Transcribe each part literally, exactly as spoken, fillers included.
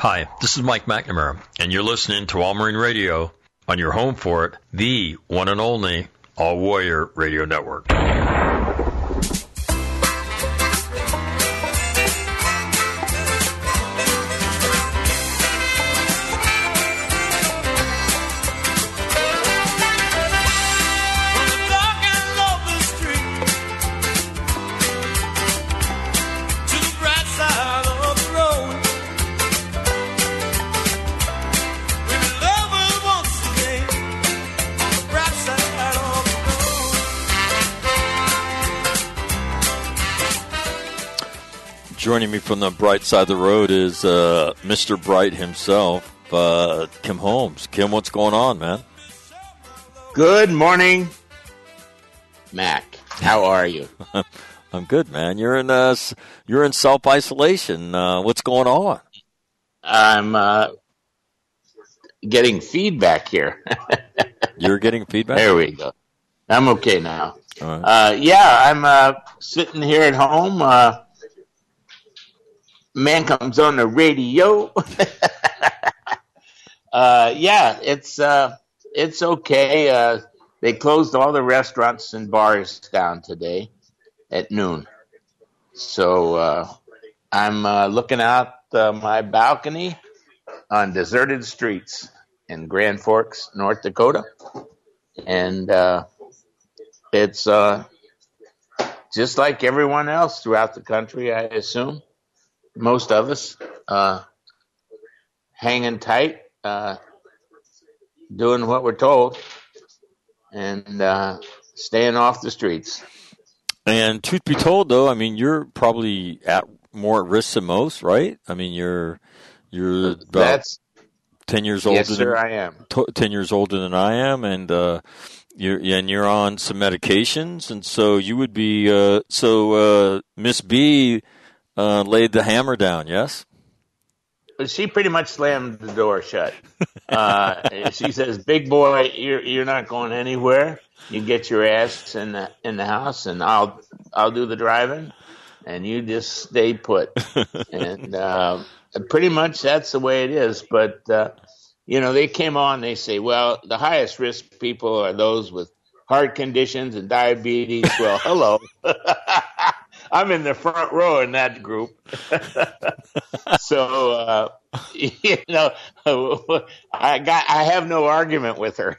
Hi, this is Mike McNamara, and you're listening to All Marine Radio on your home for it, the one and only All Warrior Radio Network. Joining me from the bright side of the road is uh, Mister Bright himself, uh, Kim Holmes. Kim, what's going on, man? Good morning, Mac. How are you? I'm good, man. You're in uh, you're in self isolation. Uh, what's going on? I'm uh, getting feedback here. You're getting feedback? There we go. I'm okay now. All right. Uh, yeah, I'm uh, sitting here at home. Uh, man comes on the radio. uh, yeah, it's uh, it's okay. Uh, they closed all the restaurants and bars down today at noon. So uh, I'm uh, looking out uh, my balcony on deserted streets in Grand Forks, North Dakota. And uh, it's uh, just like everyone else throughout the country, I assume. Most of us uh, hanging tight, uh, doing what we're told, and uh, staying off the streets. And truth be told, though, I mean, you're probably at more at risk than most, right? I mean, you're you're about That's, ten years older. Yes, sir, than, I am. T- ten years older than I am, and uh, you're and you're on some medications, and so you would be. Uh, so uh, Miss B. Uh, laid the hammer down, yes? She pretty much slammed the door shut. Uh, she says, "Big boy, you're you're not going anywhere. You get your ass in the in the house, and I'll I'll do the driving, and you just stay put." And uh, pretty much that's the way it is. But uh, you know, they came on. They say, "Well, the highest risk people are those with heart conditions and diabetes." Well, hello. I'm in the front row in that group. So, uh, you know, I got, I have no argument with her.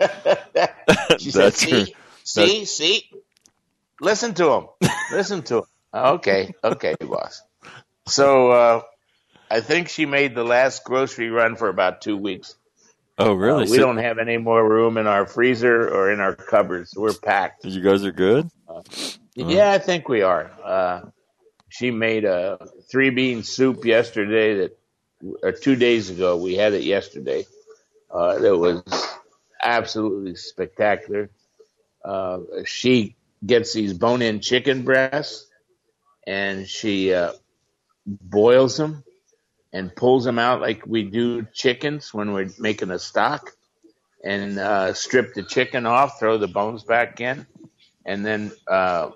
She said, see, see, see, listen to him, listen to him. Okay. Okay, boss. So, uh, I think she made the last grocery run for about two weeks. Oh, really? Uh, we so, don't have any more room in our freezer or in our cupboards. We're packed. You guys are good? Uh, Yeah, I think we are. Uh, she made a three bean soup yesterday that, or two days ago. We had it yesterday. Uh, that was absolutely spectacular. Uh, she gets these bone in chicken breasts and she uh, boils them and pulls them out like we do chickens when we're making a stock, and uh, strip the chicken off, throw the bones back in, and then uh,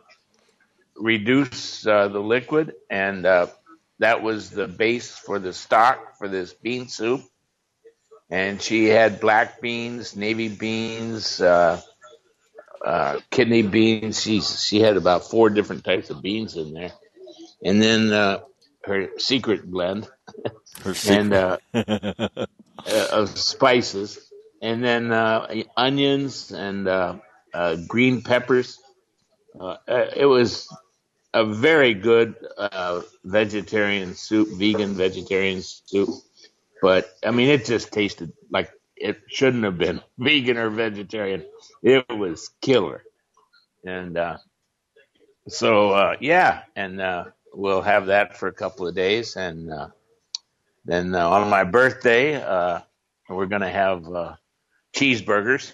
reduce uh, the liquid, and uh, that was the base for the stock for this bean soup. And she had black beans, navy beans, uh, uh, kidney beans. She she had about four different types of beans in there, and then uh, her secret blend, her secret. and uh, uh, of spices, and then uh, onions and uh, uh, green peppers. Uh, it was a very good uh, vegetarian soup, vegan vegetarian soup. But, I mean, it just tasted like it shouldn't have been vegan or vegetarian. It was killer. And uh, so, uh, yeah, and uh, we'll have that for a couple of days. And uh, then uh, on my birthday, uh, we're going to have uh, cheeseburgers.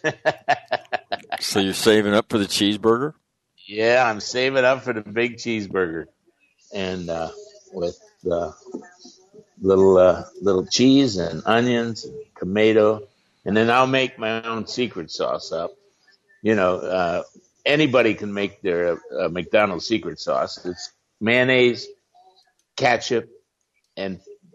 So you're saving up for the cheeseburger? Yeah, I'm saving up for the big cheeseburger, and uh, with uh, little uh, little cheese and onions, and tomato, and then I'll make my own secret sauce up. You know, uh, anybody can make their uh, McDonald's secret sauce. It's mayonnaise, ketchup, and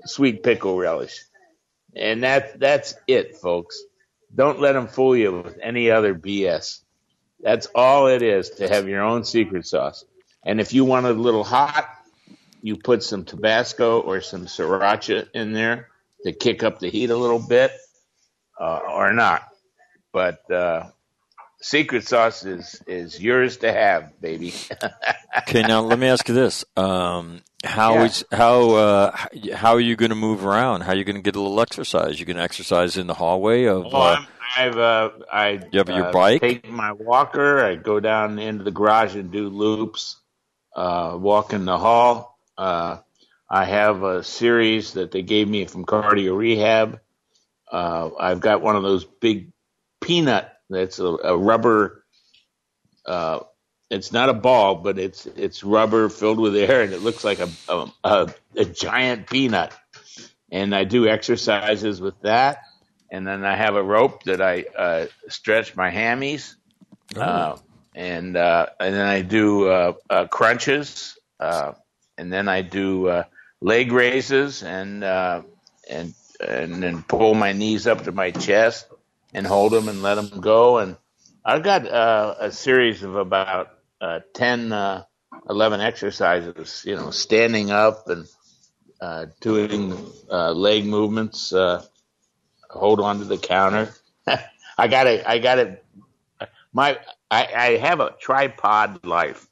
sweet pickle relish. And that that's it, folks. Don't let them fool you with any other B S. That's all it is to have your own secret sauce. And if you want it a little hot, you put some Tabasco or some sriracha in there to kick up the heat a little bit, uh, or not. But uh, secret sauce is is yours to have, baby. Okay, now let me ask you this: um, How Yeah. is how uh, how are you going to move around? How are you going to get a little exercise? You going to exercise in the hallway of? Oh, Uh, I'm, I've uh, I you have your uh, bike? take my walker. I go down into the garage and do loops. Uh, walk in the hall. Uh, I have a series that they gave me from cardio rehab. Uh, I've got one of those big peanut. That's a, a rubber. Uh, it's not a ball, but it's it's rubber filled with air, and it looks like a a, a, a giant peanut. And I do exercises with that. And then I have a rope that I uh, stretch my hammies, Oh, uh, and uh, and then I do uh, uh, crunches, uh, and then I do uh, leg raises, and uh, and and then pull my knees up to my chest and hold them and let them go. And I've got uh, a series of about uh, ten, uh, eleven exercises, you know, standing up and uh, doing uh, leg movements. Uh, hold on to the counter. I got to I got to my I, I have a tripod life.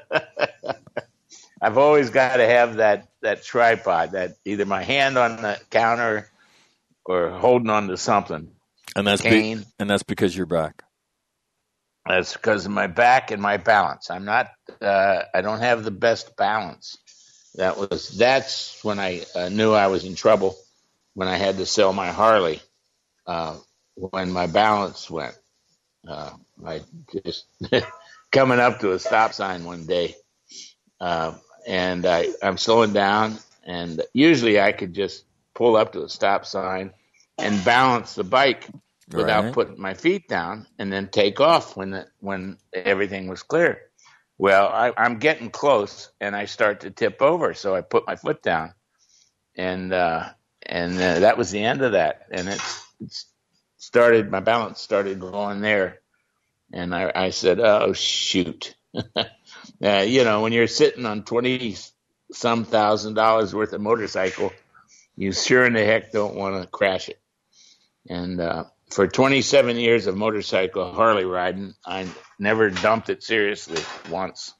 I've always got to have that that tripod, that either my hand on the counter or holding on to something. and that's be- Cane. and that's because you're back. That's because of my back and my balance. I'm not. Uh, I don't have the best balance. That was. That's when I uh, knew I was in trouble. When I had to sell my Harley. Uh, when my balance went. Uh, I just coming up to a stop sign one day, uh, and I, I'm slowing down, and usually I could just pull up to a stop sign and balance the bike without Right. putting my feet down, and then take off when the, when everything was clear. Well, I, I'm getting close, and I start to tip over, so I put my foot down, and uh, and uh, that was the end of that, and it's, it's started. My balance started going there. And I, I said, oh, shoot. uh, you know, when you're sitting on twenty some thousand dollars worth of motorcycle, you sure in the heck don't want to crash it. And uh, for twenty-seven years of motorcycle Harley riding, I never dumped it seriously once.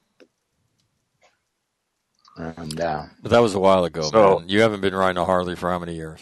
And uh, But that was a while ago, So- man. You haven't been riding a Harley for how many years?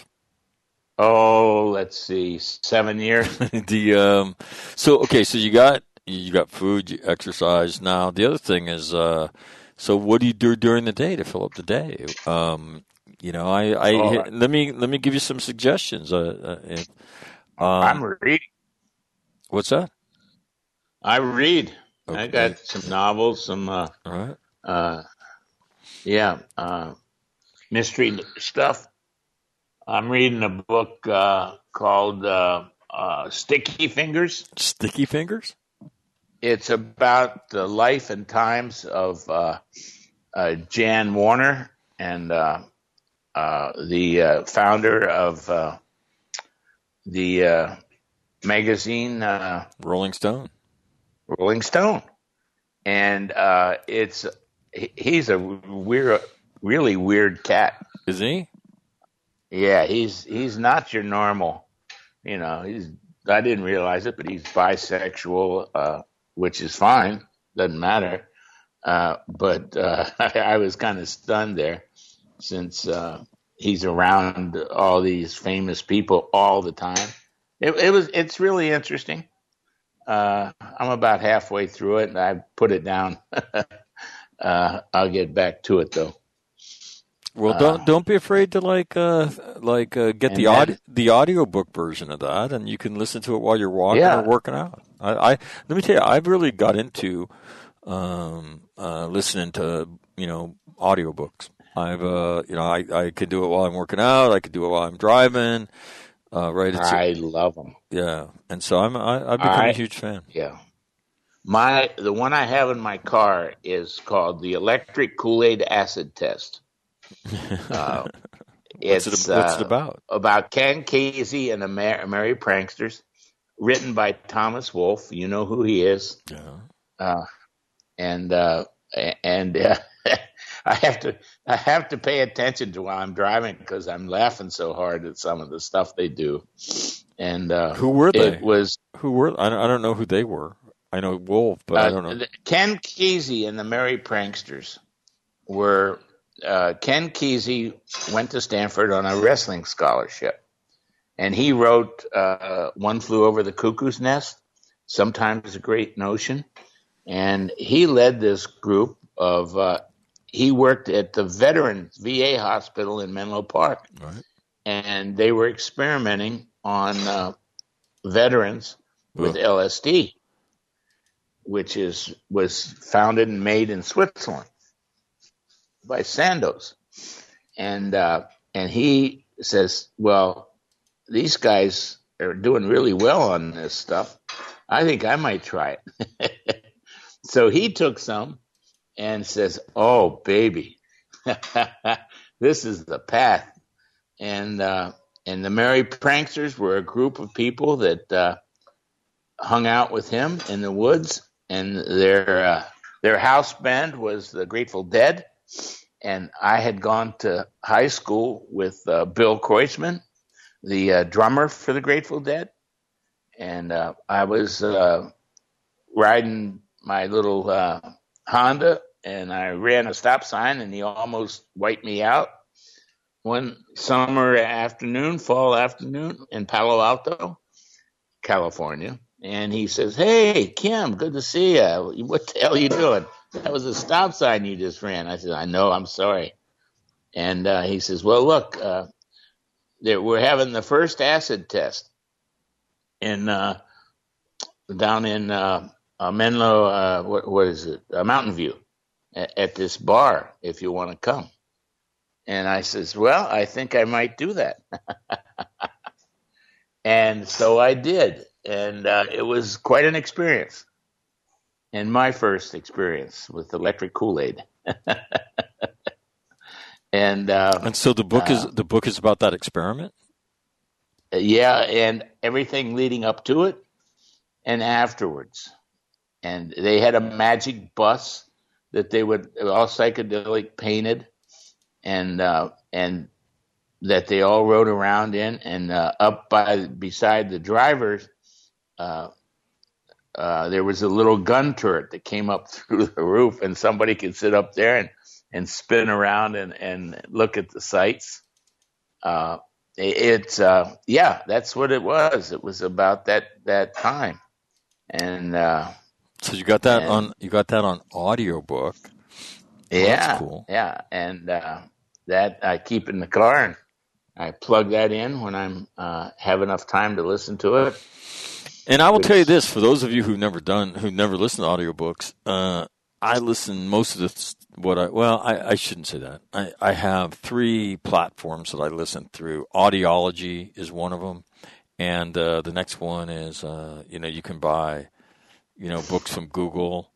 oh, let's see, seven years. the um, so okay, so you got you got food, you exercise. Now the other thing is, uh, so what do you do during the day to fill up the day? Um, you know, I, I Oh, let me let me give you some suggestions. Uh, uh, if- I'm um, reading. what's that? I read. I Okay. got some novels, some uh, All right. uh, yeah, uh, mystery stuff. I'm reading a book uh, called uh, uh, Sticky Fingers. Sticky fingers. It's about the life and times of uh, uh, Jan Warner, and uh, uh, the uh, founder of uh, the uh, magazine uh, Rolling Stone. Rolling Stone. And uh, it's he- he's a weird, really weird cat. Is he? Yeah, he's he's not your normal. You know, he's I didn't realize it, but he's bisexual, uh, which is fine, doesn't matter. Uh, but uh, I, I was kind of stunned there, since uh, he's around all these famous people all the time. It, it was it's really interesting. Uh, I'm about halfway through it, and I put it down. uh, I'll get back to it though. Well, don't don't be afraid to like uh like uh, get And the then- audi- the audiobook version of that, and you can listen to it while you're walking Yeah. or working out. I, I let me tell you, I've really got into um uh listening to you know audiobooks. I've uh you know I I could do it while I'm working out. I could do it while I'm driving. Uh, right? It's, I love them. yeah, and so I'm I, I've become I- a huge fan. Yeah. My the one I have in my car is called the electric Kool-Aid acid test. Uh, What's It's it? What's it uh, about? about Ken Kesey and the Mer- Merry Pranksters, written by Thomas Wolfe. You know who he is. Yeah. Uh, and uh, and uh, I have to I have to pay attention to while I'm driving because I'm laughing so hard at some of the stuff they do. And uh, Who were they? it was Who were? I don't, I don't know who they were. I know Wolf, but I uh, don't know. Ken Kesey and the Merry Pranksters were uh, Ken Kesey went to Stanford on a wrestling scholarship, and he wrote uh, One Flew Over the Cuckoo's Nest, Sometimes a Great Notion, and he led this group of. Uh, he worked at the Veterans V A Hospital in Menlo Park, Right. and they were experimenting on uh, veterans with Ugh. L S D, which is was founded and made in Switzerland by Sandoz, and uh, and he says, well, these guys are doing really well on this stuff. I think I might try it. So he took some and says, oh, baby, this is the path. And uh, and the Merry Pranksters were a group of people that uh, hung out with him in the woods, and their uh, their house band was the Grateful Dead. And I had gone to high school with uh, Bill Kreutzmann, the uh, drummer for the Grateful Dead, and uh, I was uh, riding my little uh, Honda, and I ran a stop sign, and he almost wiped me out one summer afternoon, fall afternoon in Palo Alto, California. And he says, hey, Kim, good to see you. What the hell are you doing? That was a stop sign you just ran. I said, I know, I'm sorry. And uh, he says, well, look, uh, we're having the first acid test in uh, down in uh, uh, Menlo, uh, what, what is it, uh, Mountain View, at, at this bar, if you want to come. And I says, well, I think I might do that. And so I did. And uh, it was quite an experience. And my first experience with electric Kool-Aid. and uh, And so the book uh, is the book is about that experiment. Yeah, and everything leading up to it and afterwards. And they had a magic bus that they would all psychedelic painted, and uh, and that they all rode around in, and uh, up by beside the drivers, uh, uh, there was a little gun turret that came up through the roof, and somebody could sit up there and, and spin around and, and look at the sights. Uh, It's uh, yeah, that's what it was. It was about that, that time, and uh, so you got that and, on you got that on audiobook. Well, yeah, that's cool. Yeah, and uh, that I keep in the car, and I plug that in when I'm uh, have enough time to listen to it. And I will Which, tell you this: for those of you who've never done, who've never listened to audiobooks, uh, I listen most of the what I well, I, I shouldn't say that. I, I have three platforms that I listen through. Audiology is one of them, and uh, the next one is uh, you know you can buy you know books from Google,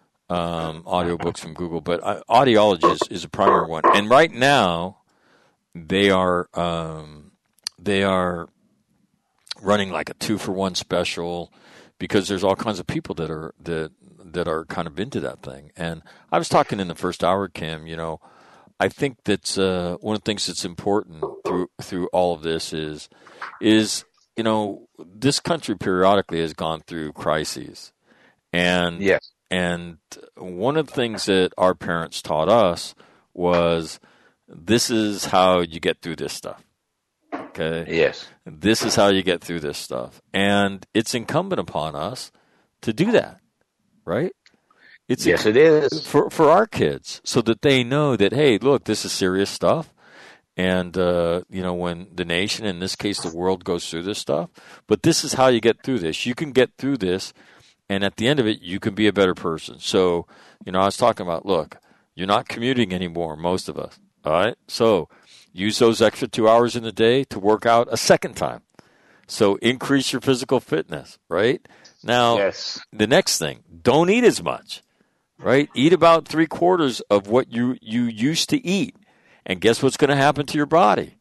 um, audiobooks from Google, but uh, Audiology is, is a primary one. And right now, they are um, they are running like a two for one special because there's all kinds of people that are that. that are kind of into that thing. And I was talking in the first hour, Kim, you know, I think that's uh, one of the things that's important through through all of this is, is you know, this country periodically has gone through crises. And, yes. and one of the things that our parents taught us was this is how you get through this stuff. Okay? Yes. This is how you get through this stuff. And it's incumbent upon us to do that. Right? It's yes, a, it is. For for our kids, so that they know that, hey, look, this is serious stuff. And, uh, you know, when the nation, in this case, the world goes through this stuff, but this is how you get through this. You can get through this, and at the end of it, you can be a better person. So, you know, I was talking about, look, you're not commuting anymore, most of us. All right? So use those extra two hours in the day to work out a second time. So increase your physical fitness, right? Now, yes. The next thing, don't eat as much, right? Eat about three quarters of what you, you used to eat. And guess what's going to happen to your body?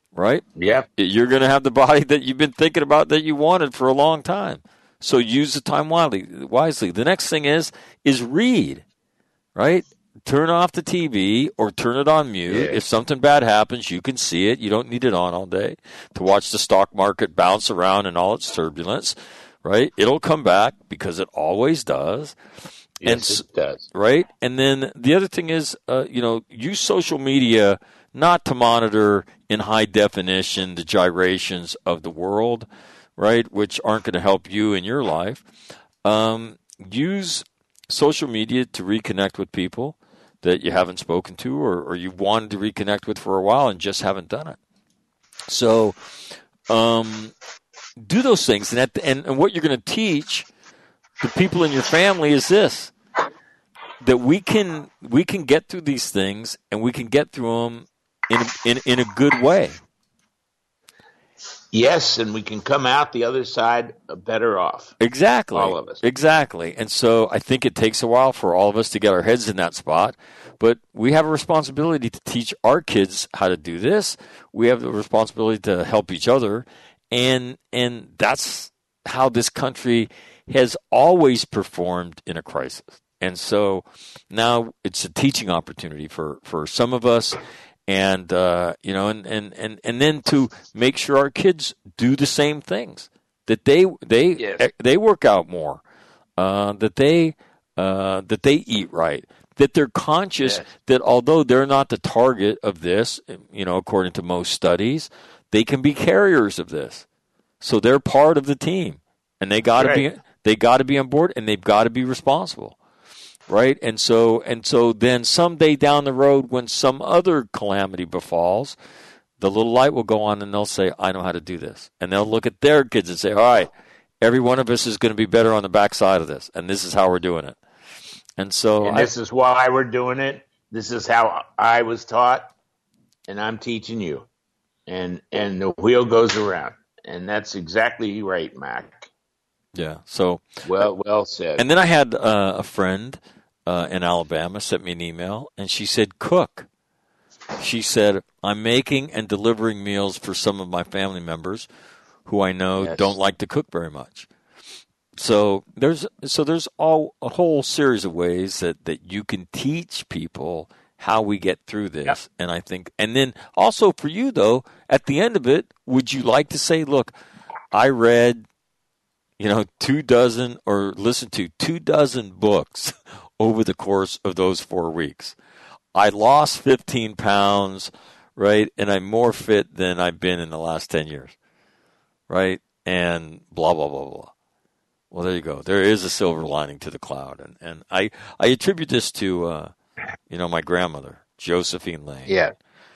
right? Yeah. You're going to have the body that you've been thinking about that you wanted for a long time. So use the time wisely. Wisely. The next thing is is read, right? Turn off the T V or turn it on mute. Yeah. If something bad happens, you can see it. You don't need it on all day to watch the stock market bounce around in all its turbulence, right? It'll come back because it always does. Yes, and, it does. Right? And then the other thing is, uh, you know, use social media not to monitor in high definition the gyrations of the world, right, which aren't going to help you in your life. Um, use social media to reconnect with people that you haven't spoken to or, or you've wanted to reconnect with for a while and just haven't done it. So um, do those things. And, at the, and, and what you're going to teach the people in your family is this, that we can we can get through these things and we can get through them in in, in a good way. Yes, and we can come out the other side better off. Exactly. All of us. Exactly. And so I think it takes a while for all of us to get our heads in that spot, but we have a responsibility to teach our kids how to do this. We have the responsibility to help each other, and and that's how this country has always performed in a crisis. And so now it's a teaching opportunity for, for some of us. And, uh, you know, and, and, and, and then to make sure our kids do the same things, that they, they, yes. they work out more, uh, that they, uh, that they eat right, that they're conscious yes. that although they're not the target of this, you know, according to most studies, they can be carriers of this. So they're part of the team and they gotta right. be, they gotta be on board and they've got to be responsible. Right, and so and so then someday down the road, when some other calamity befalls, the little light will go on, and they'll say, "I know how to do this," and they'll look at their kids and say, "All right, every one of us is going to be better on the backside of this, and this is how we're doing it." And so, and I, this is why we're doing it. This is how I was taught, and I'm teaching you, and and the wheel goes around, and that's exactly right, Mac. Yeah. So well, well said. And then I had uh, a friend. Uh, in Alabama, sent me an email, and she said, cook. She said, I'm making and delivering meals for some of my family members who I know yes. don't like to cook very much. So there's so there's all a whole series of ways that, that you can teach people how we get through this. Yep. And I think, and then also for you, though, at the end of it, would you like to say, look, I read, you know, two dozen or listened to two dozen books over the course of those four weeks. I lost fifteen pounds, right? And I'm more fit than I've been in the last ten years, right? And blah, blah, blah, blah. Well, there you go. There is a silver lining to the cloud. And, and I, I attribute this to, uh, you know, my grandmother, Josephine Lane. Yeah.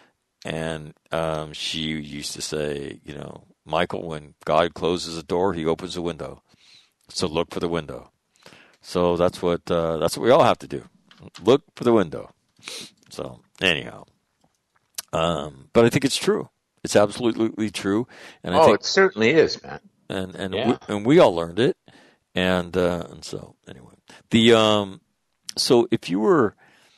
And um, she used to say, you know, Michael, when God closes a door, he opens a window. So look for the window. So that's what uh, that's what we all have to do. Look for the window. So anyhow, um, but I think it's true. It's absolutely true. And I oh, think, it certainly is, man. And and yeah. we, and we all learned it. And uh, and so anyway, the um, so if you were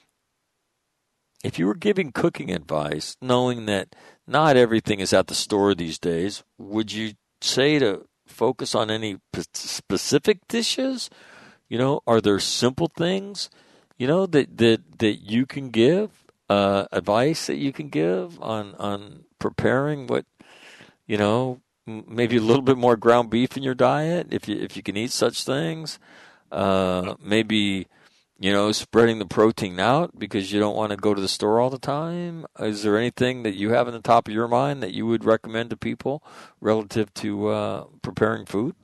if you were giving cooking advice, knowing that not everything is at the store these days, would you say to focus on any p- specific dishes? You know, are there simple things, you know, that, that, that you can give, uh, advice that you can give on, on preparing what, you know, m- maybe a little bit more ground beef in your diet, if you, if you can eat such things, uh, maybe, you know, spreading the protein out because you don't want to go to the store all the time. Is there anything that you have in the top of your mind that you would recommend to people relative to, uh, preparing food?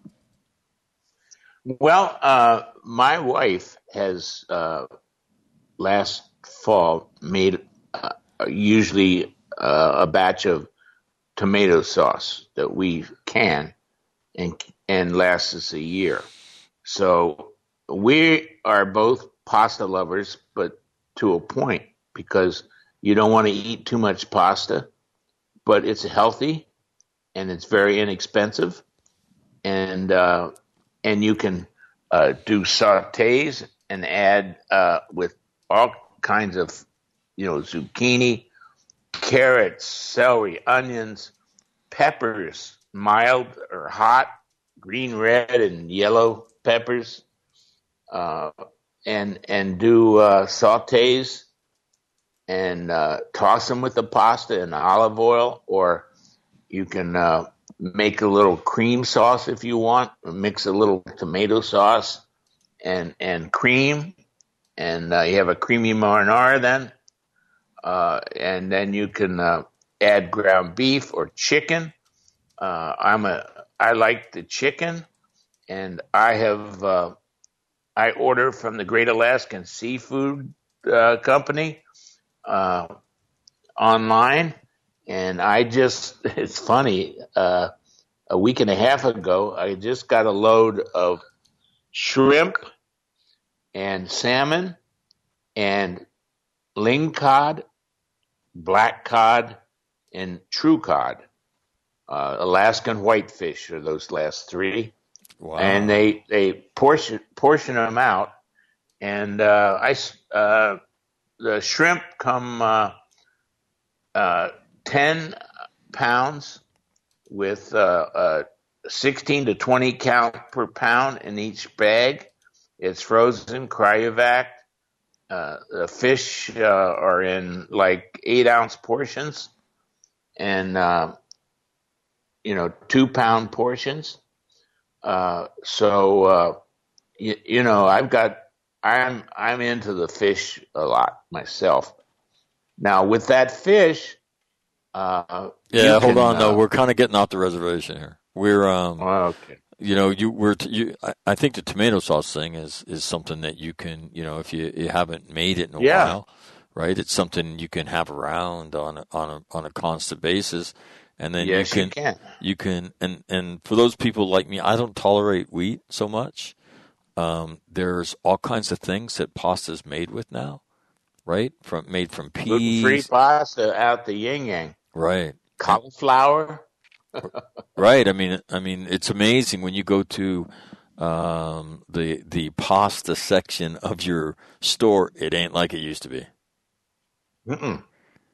Well, uh, my wife has uh, last fall made uh, usually uh, a batch of tomato sauce that we can and and lasts us a year. So we are both pasta lovers, but to a point, because you don't want to eat too much pasta, but it's healthy and it's very inexpensive, and uh, and you can uh, do sautés and add uh, with all kinds of, you know, zucchini carrots, celery, onions, peppers, mild or hot, green, red, and yellow peppers, uh, and and do uh, sautés and uh, toss them with the pasta in olive oil, or you can uh, make a little cream sauce if you want, or mix a little tomato sauce and and cream, and uh, you have a creamy marinara then, uh, and then you can uh, add ground beef or chicken. Uh, I'm a I like the chicken, and I have uh, I order from the Great Alaskan Seafood uh, Company uh, online, and I just it's funny. Uh, a week and a half ago, I just got a load of shrimp and salmon and lingcod, black cod, and true cod. Uh, Alaskan whitefish are those last three. Wow. And they they portion portion them out, and uh, I uh, the shrimp come uh, uh, ten pounds with uh, uh, sixteen to twenty count per pound in each bag. It's frozen, cryovac. Uh, the fish uh, are in like eight ounce portions, and uh, you know two pound portions. Uh, so uh, you, you know I've got I'm I'm into the fish a lot myself. Now with that fish, uh, yeah. Hold can, on, though. Uh, We're kind of getting off the reservation here. We're um, okay. You know, you were t- you. I, I think the tomato sauce thing is is something that you can, you know, if you, you haven't made it in a Yeah. while, right? It's something you can have around on a, on a on a constant basis, and then Yes, you you can can. you can and and for those people like me, I don't tolerate wheat so much. Um, there's all kinds of things that pasta's made with now, right? From made from Gluten-free peas, pasta out the yin yang. right? And, Cauliflower. right. I mean, I mean, it's amazing when you go to um, the the pasta section of your store. It ain't like it used to be. Mm-mm.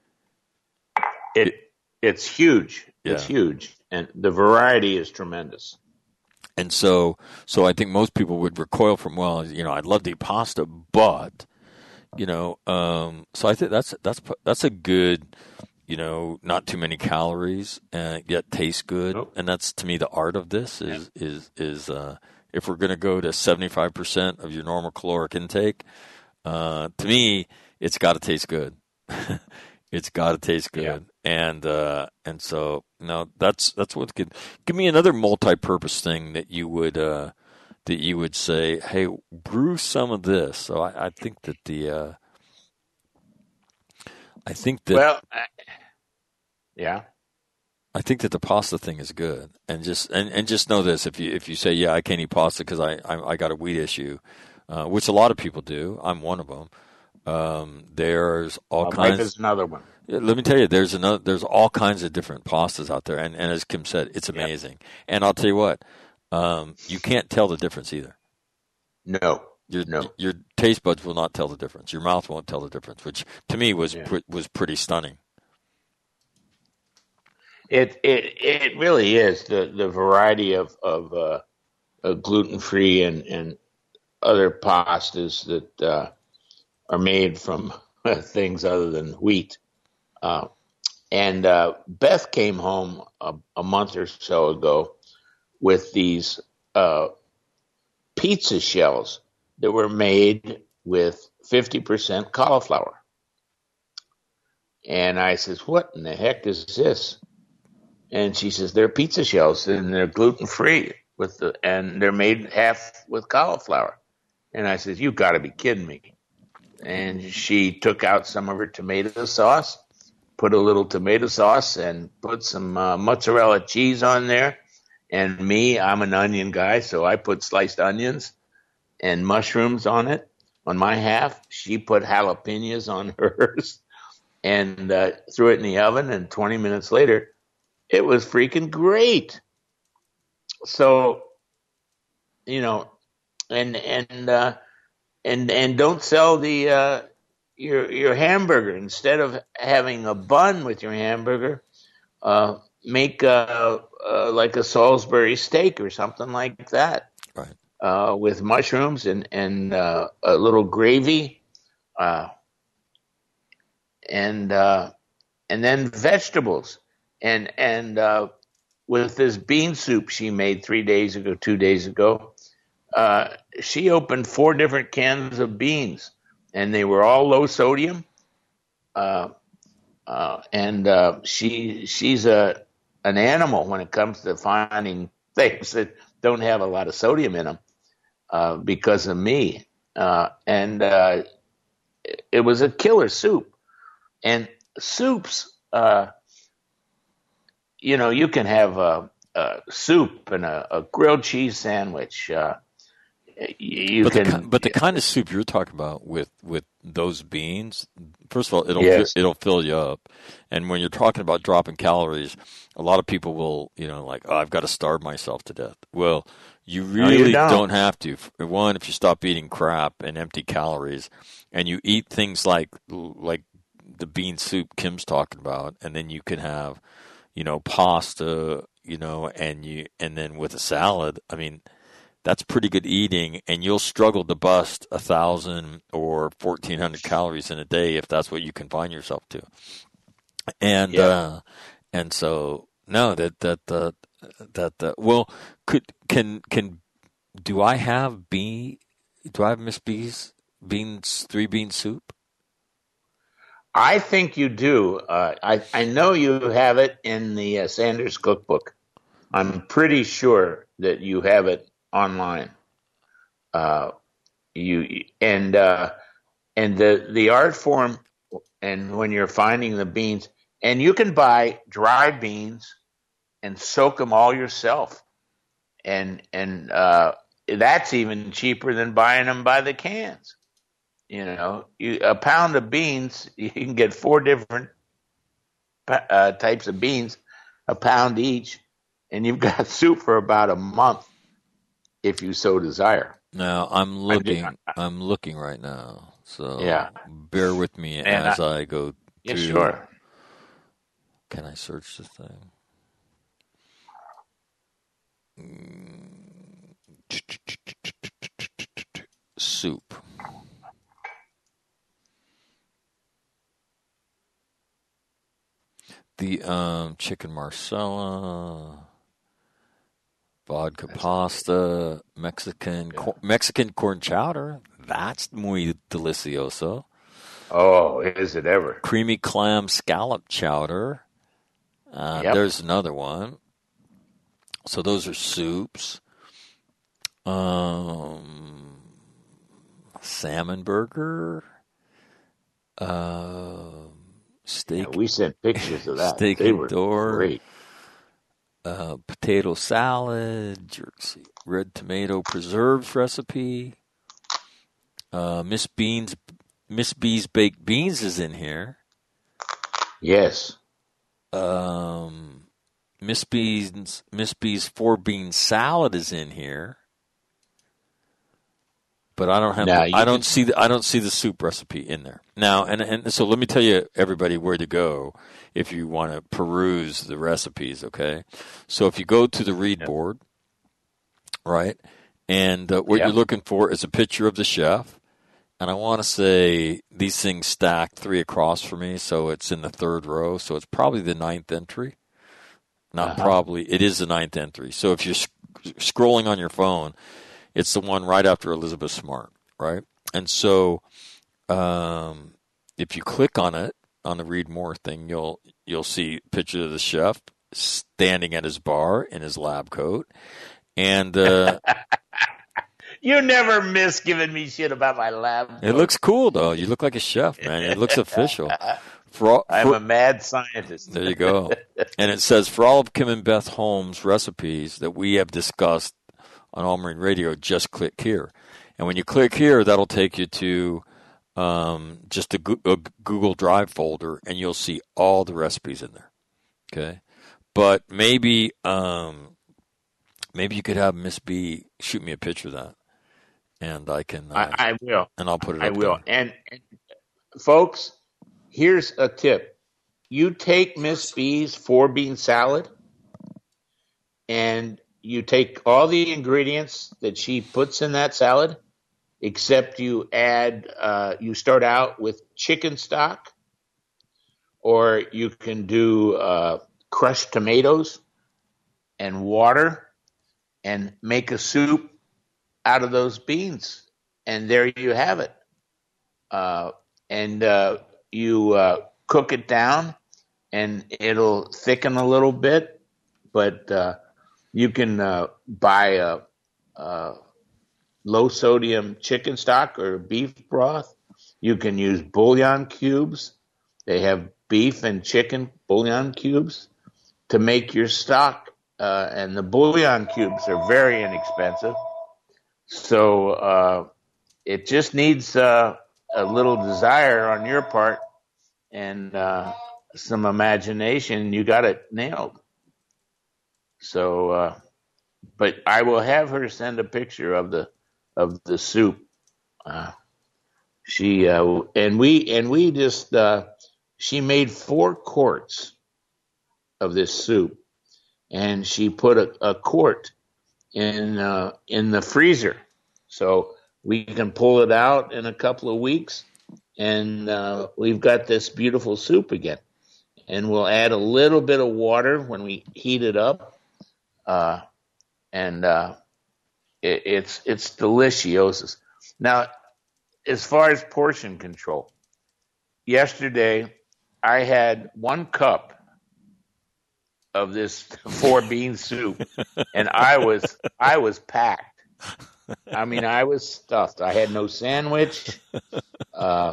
It it's huge. It's Yeah. huge, and the variety is tremendous. And so, so I think most people would recoil from, well, you know, I'd love to eat pasta, but, you know, um, so I think that's that's that's a good, you know, not too many calories, uh, yet tastes good, Nope. and that's to me the art of this is is is uh, if we're going to go to seventy-five percent of your normal caloric intake, uh, to me, it's got to taste good. It's got to taste good, Yeah. and uh, and so no, that's that's what's good. Give me another multi-purpose thing that you would uh, that you would say, hey, brew some of this. So I, I think that the uh, I think that Well, I, yeah. I think that the pasta thing is good, and just and, and just know this: if you if you say, yeah, I can't eat pasta because I, I I got a wheat issue, uh, which a lot of people do. I'm one of them. Um, there's all My kinds. wife is another one. Yeah, let me tell you, there's another, there's all kinds of different pastas out there, and, and as Kim said, it's Yep. amazing. And I'll tell you what, um, you can't tell the difference either. No. Your No. your taste buds will not tell the difference. Your mouth won't tell the difference, which to me was Yeah. pre- was pretty stunning. It it it really is the the variety of of, uh, of gluten free and and other pastas that uh, are made from things other than wheat. Uh, and uh, Beth came home a, a month or so ago with these uh, pizza shells that were made with fifty percent cauliflower. And I says, what in the heck is this? And she says, they're pizza shells and they're gluten free with the, and they're made half with cauliflower. And I says, you got to be kidding me. And she took out some of her tomato sauce, put a little tomato sauce, and put some uh, mozzarella cheese on there. And me, I'm an onion guy, so I put sliced onions and mushrooms on it. On my half, she put jalapenos on hers and uh, threw it in the oven. And twenty minutes later, it was freaking great. So, you know, and and uh, and and don't sell the uh, your your hamburger, instead of having a bun with your hamburger, uh, make a, uh, like a Salisbury steak or something like that, Right. uh, with mushrooms and and uh, a little gravy, uh, and uh, and then vegetables, and and uh, with this bean soup she made three days ago, two days ago. Uh, she opened four different cans of beans, and they were all low sodium. Uh, uh, and uh, she she's a an animal when it comes to finding things that don't have a lot of sodium in them, uh, because of me. Uh, and uh, it was a killer soup. And soups, uh, you know, you can have a, a soup and a, a grilled cheese sandwich. Uh, you But the can, ki- but the kind of soup you're talking about with, with those beans, first of all, it'll fi- yes. it'll fill you up, and when you're talking about dropping calories, a lot of people will, you know, like, oh, I've got to starve myself to death. Well, you No, you really don't. don't have to. For one, if you stop eating crap and empty calories, and you eat things like like the bean soup Kim's talking about, and then you can have, you know, pasta, you know, and you and then with a salad. I mean, that's pretty good eating, and you'll struggle to bust a thousand or fourteen hundred calories in a day if that's what you confine yourself to. And Yeah. uh, and so no, that that uh, that uh, well, could can can do I have bee? Do I have Miss B's beans three bean soup? I think you do. Uh, I, I know you have it in the uh, Sanders cookbook. I'm pretty sure that you have it online. Uh, you and uh, and the the art form, and when you're finding the beans, and you can buy dry beans and soak them all yourself, and and uh, that's even cheaper than buying them by the cans. You know, you, a pound of beans, you can get four different uh, types of beans, a pound each, and you've got soup for about a month if you so desire. Now I'm I'm just, looking. I'm looking right now. yeah, So bear with me and as I, I go yeah, through. sure. Can I search this thing? Soup. The um, chicken marsala, vodka pasta, Mexican Yeah. cor- Mexican corn chowder. That's muy delicioso. Oh, is it ever? Creamy clam scallop chowder. Uh, Yep. there's another one. So those are soups. Um, salmon burger. Um, Yeah, steak, we sent pictures of that. steak They and were door. great. Uh, potato salad. Jerky, red tomato preserves recipe. Uh, Miss Beans, Miss B's baked beans is in here. Yes. Um, Miss B's Miss B's four bean salad is in here, but I don't have. Now The, I you don't could. see the I don't see the soup recipe in there now. And and so let me tell you, everybody, where to go if you want to peruse the recipes. Okay, so if you go to the read Yep. board, right, and uh, what you're Yep. looking for is a picture of the chef. And I want to say these things stacked three across for me, so it's in the third row. So it's probably the ninth entry. Not Uh-huh. probably. It is the ninth entry. So if you're sc- scrolling on your phone, it's the one right after Elizabeth Smart, right? And so um, if you click on it, on the read more thing, you'll you'll see a picture of the chef standing at his bar in his lab coat. And uh, You never miss giving me shit about my lab it coat. looks cool, though. You look like a chef, man. It looks official. For all, I'm for, a mad scientist. There you go. And it says, for all of Kim and Beth Holmes' recipes that we have discussed on All Marine Radio, just click here. And when you click here, that'll take you to um, just a, Go- a Google Drive folder, and you'll see all the recipes in there. Okay? But maybe um, maybe you could have Miss B shoot me a picture of that, and I can, uh, I, I will. and I'll put it I up will. there. And, and folks, here's a tip. You take Miss B's four bean salad and you take all the ingredients that she puts in that salad, except you add, uh, you start out with chicken stock, or you can do uh, crushed tomatoes and water and make a soup out of those beans. And there you have it. Uh, and uh, you uh, cook it down and it'll thicken a little bit, but uh, you can uh, buy a, a low sodium chicken stock or beef broth. You can use bouillon cubes. They have beef and chicken bouillon cubes to make your stock. Uh, and the bouillon cubes are very inexpensive. So uh, it just needs uh, a little desire on your part and uh, some imagination. You got it nailed. So, uh, but I will have her send a picture of the of the soup. Uh, she uh, and we and we just uh, she made four quarts of this soup, and she put a, a quart in uh, in the freezer, so we can pull it out in a couple of weeks, and uh, we've got this beautiful soup again. And we'll add a little bit of water when we heat it up, uh, and uh, it, it's it's delicious. Now, as far as portion control, yesterday I had one cup of this four bean soup, and I was I was packed. I mean, I was stuffed. I had no sandwich. Uh,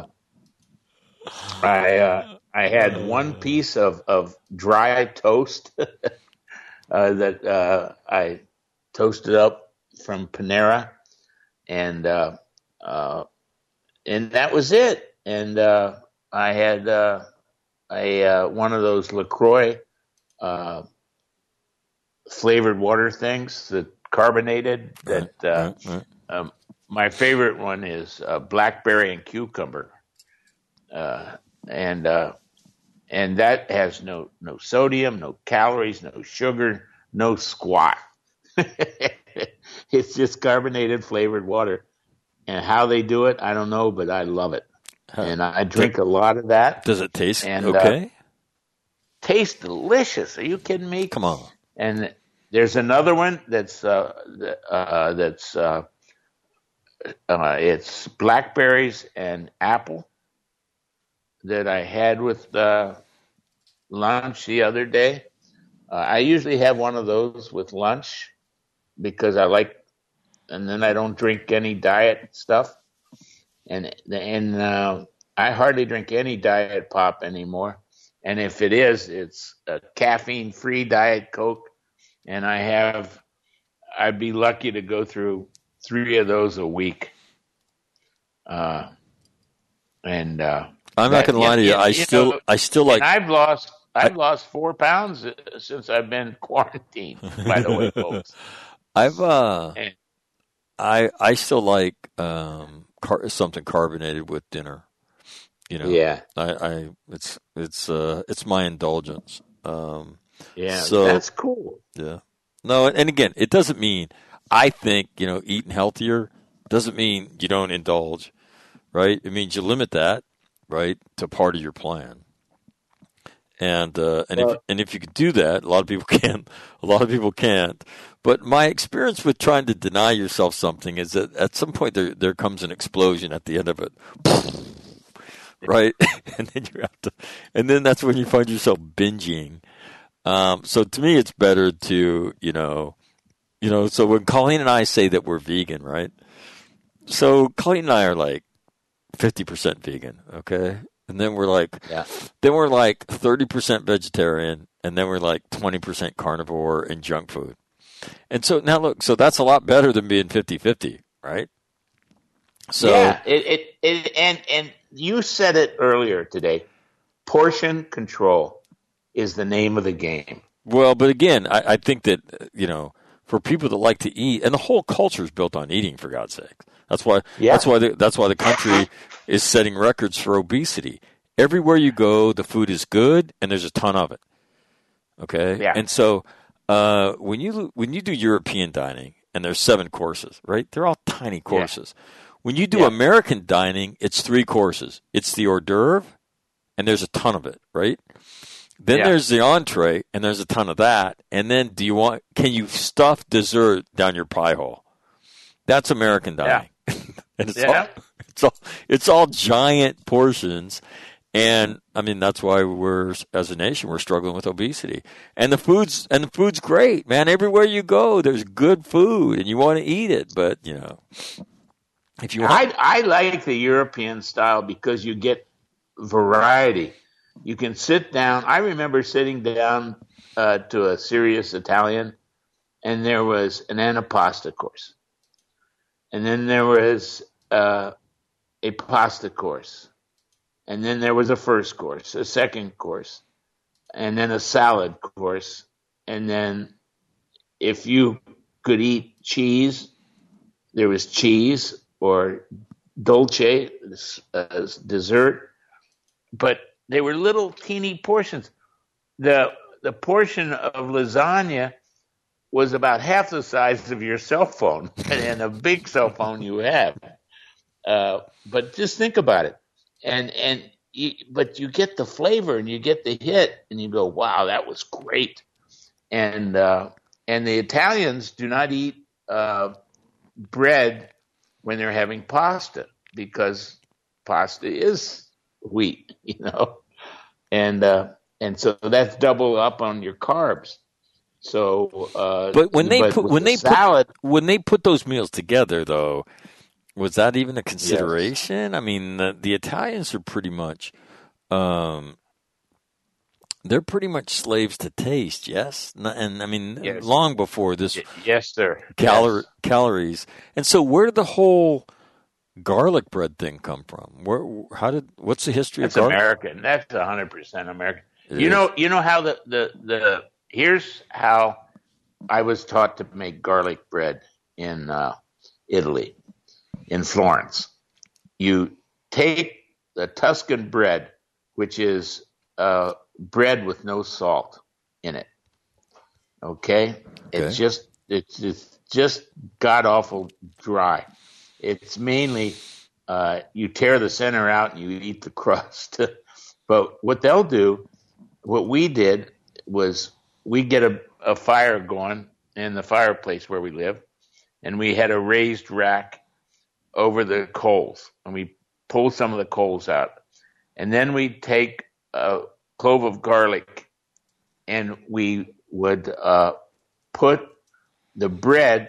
I uh, I had one piece of, of dry toast uh, that uh, I toasted up from Panera, and uh, uh, and that was it. And uh, I had uh, a uh, one of those LaCroix uh, flavored water things that carbonated. That uh, Right, right. um, my favorite one is uh, blackberry and cucumber, uh, and uh, and that has no no sodium, no calories, no sugar, no squat. It's just carbonated flavored water. And how they do it, I don't know, but I love it. And I drink a lot of that. Does it taste and, okay? Uh, tastes delicious. Are you kidding me? Come on. And there's another one that's uh, uh, that's uh, uh, it's blackberries and apple that I had with uh, lunch the other day. Uh, I usually have one of those with lunch because I like, and then I don't drink any diet stuff. And and uh, I hardly drink any diet pop anymore. And if it is, it's a caffeine-free Diet Coke. And I have, I'd be lucky to go through three of those a week. Uh, and uh, I'm that, not going to lie to you. you I you still, know, I still like. and I've lost, I've I- lost four pounds since I've been quarantined. By the way, folks. I've uh, And, I I still like um car- something carbonated with dinner. You know. yeah, I, I it's it's uh it's my indulgence. Um, yeah, So- that's cool. yeah. No, and again, it doesn't mean I think you know eating healthier doesn't mean you don't indulge, right? It means you limit that, right, to part of your plan. And uh, and if Well- and if you could do that, a lot of people can. A lot of people can't. But my experience with trying to deny yourself something is that at some point there there comes an explosion at the end of it, right? And then you have to, and then that's when you find yourself binging. Um, so to me, it's better to you know, you know. So when Colleen and I say that we're vegan, right? So Colleen and I are like fifty percent vegan, okay? And then we're like, Yeah. then we're like thirty percent vegetarian, and then we're like twenty percent carnivore and junk food. And so now look, so that's a lot better than being fifty-fifty, right? So yeah, it, it, it, and and you said it earlier today. Portion control is the name of the game. well, but again, I, I think that uh, you know, for people that like to eat, and the whole culture is built on eating, for God's sake. That's why Yeah. that's why the, that's why the country is setting records for obesity. Everywhere you go, the food is good, and there's a ton of it. Okay, Yeah. and so uh, when you when you do European dining, and there's seven courses, right? They're all tiny courses. Yeah. When you do yeah. American dining, it's three courses. It's the hors d'oeuvre, and there's a ton of it, right? Then Yeah. there's the entree, and there's a ton of that. And then do you want? Can you stuff dessert down your pie hole? That's American dining, Yeah. and it's Yeah. all it's all it's all giant portions. And I mean that's why we're as a nation we're struggling with obesity. And the food's and the food's great, man. Everywhere you go, there's good food, and you want to eat it. But you know, if you want, I I like the European style because you get variety. You can sit down. I remember sitting down uh, to a serious Italian, and there was an antipasta course, and then there was uh, a pasta course. And then there was a first course, a second course, and then a salad course. And then if you could eat cheese, there was cheese or dolce, uh, dessert. But they were little teeny portions. The the portion of lasagna was about half the size of your cell phone and a big cell phone you have. Uh, but just think about it. And and you, but you get the flavor and you get the hit and you go, wow, that was great. And uh, and the Italians do not eat uh, bread when they're having pasta because pasta is wheat, you know, and uh, and so that's double up on your carbs. So, uh, but when they but put when the they salad, put when they put those meals together, though. Was that even a consideration? Yes. I mean, the, the Italians are pretty much, um, they're pretty much slaves to taste, yes? And I mean, yes. long before this, yes, sir. Calor- yes. calories. And so, where did the whole garlic bread thing come from? Where? How did? What's the history That's of garlic? American. That's a hundred percent American. It you is. know, you know how the, the the here's how I was taught to make garlic bread in uh, Italy. In Florence, you take the Tuscan bread, which is uh, bread with no salt in it. Okay, okay. it's just it's, it's just god awful dry. It's mainly uh, you tear the center out and you eat the crust. But what they'll do, what we did was we get a, a fire going in the fireplace where we live, and we had a raised rack over the coals, and we pull some of the coals out, and then we take a clove of garlic, and we would uh, put the bread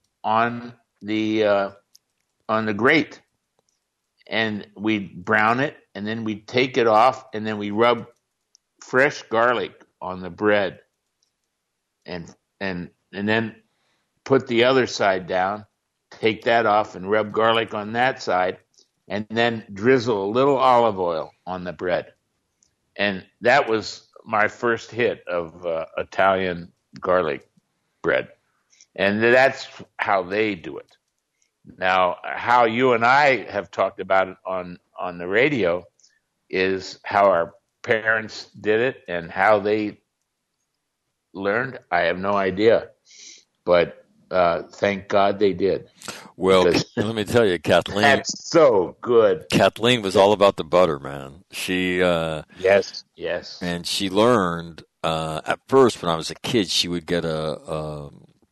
on the uh, on the grate, and we'd brown it, and then we'd take it off, and then we rub fresh garlic on the bread, and and and then put the other side down. Take that off and rub garlic on that side, and then drizzle a little olive oil on the bread. And that was my first hit of uh, Italian garlic bread. And that's how they do it. Now, how you and I have talked about it on, on the radio is how our parents did it and how they learned. I have no idea. But Uh, thank God they did. Well, let me tell you, Kathleen. That's so good. Kathleen was all about the butter, man. She uh, yes, yes, and she learned uh, at first when I was a kid. She would get a, a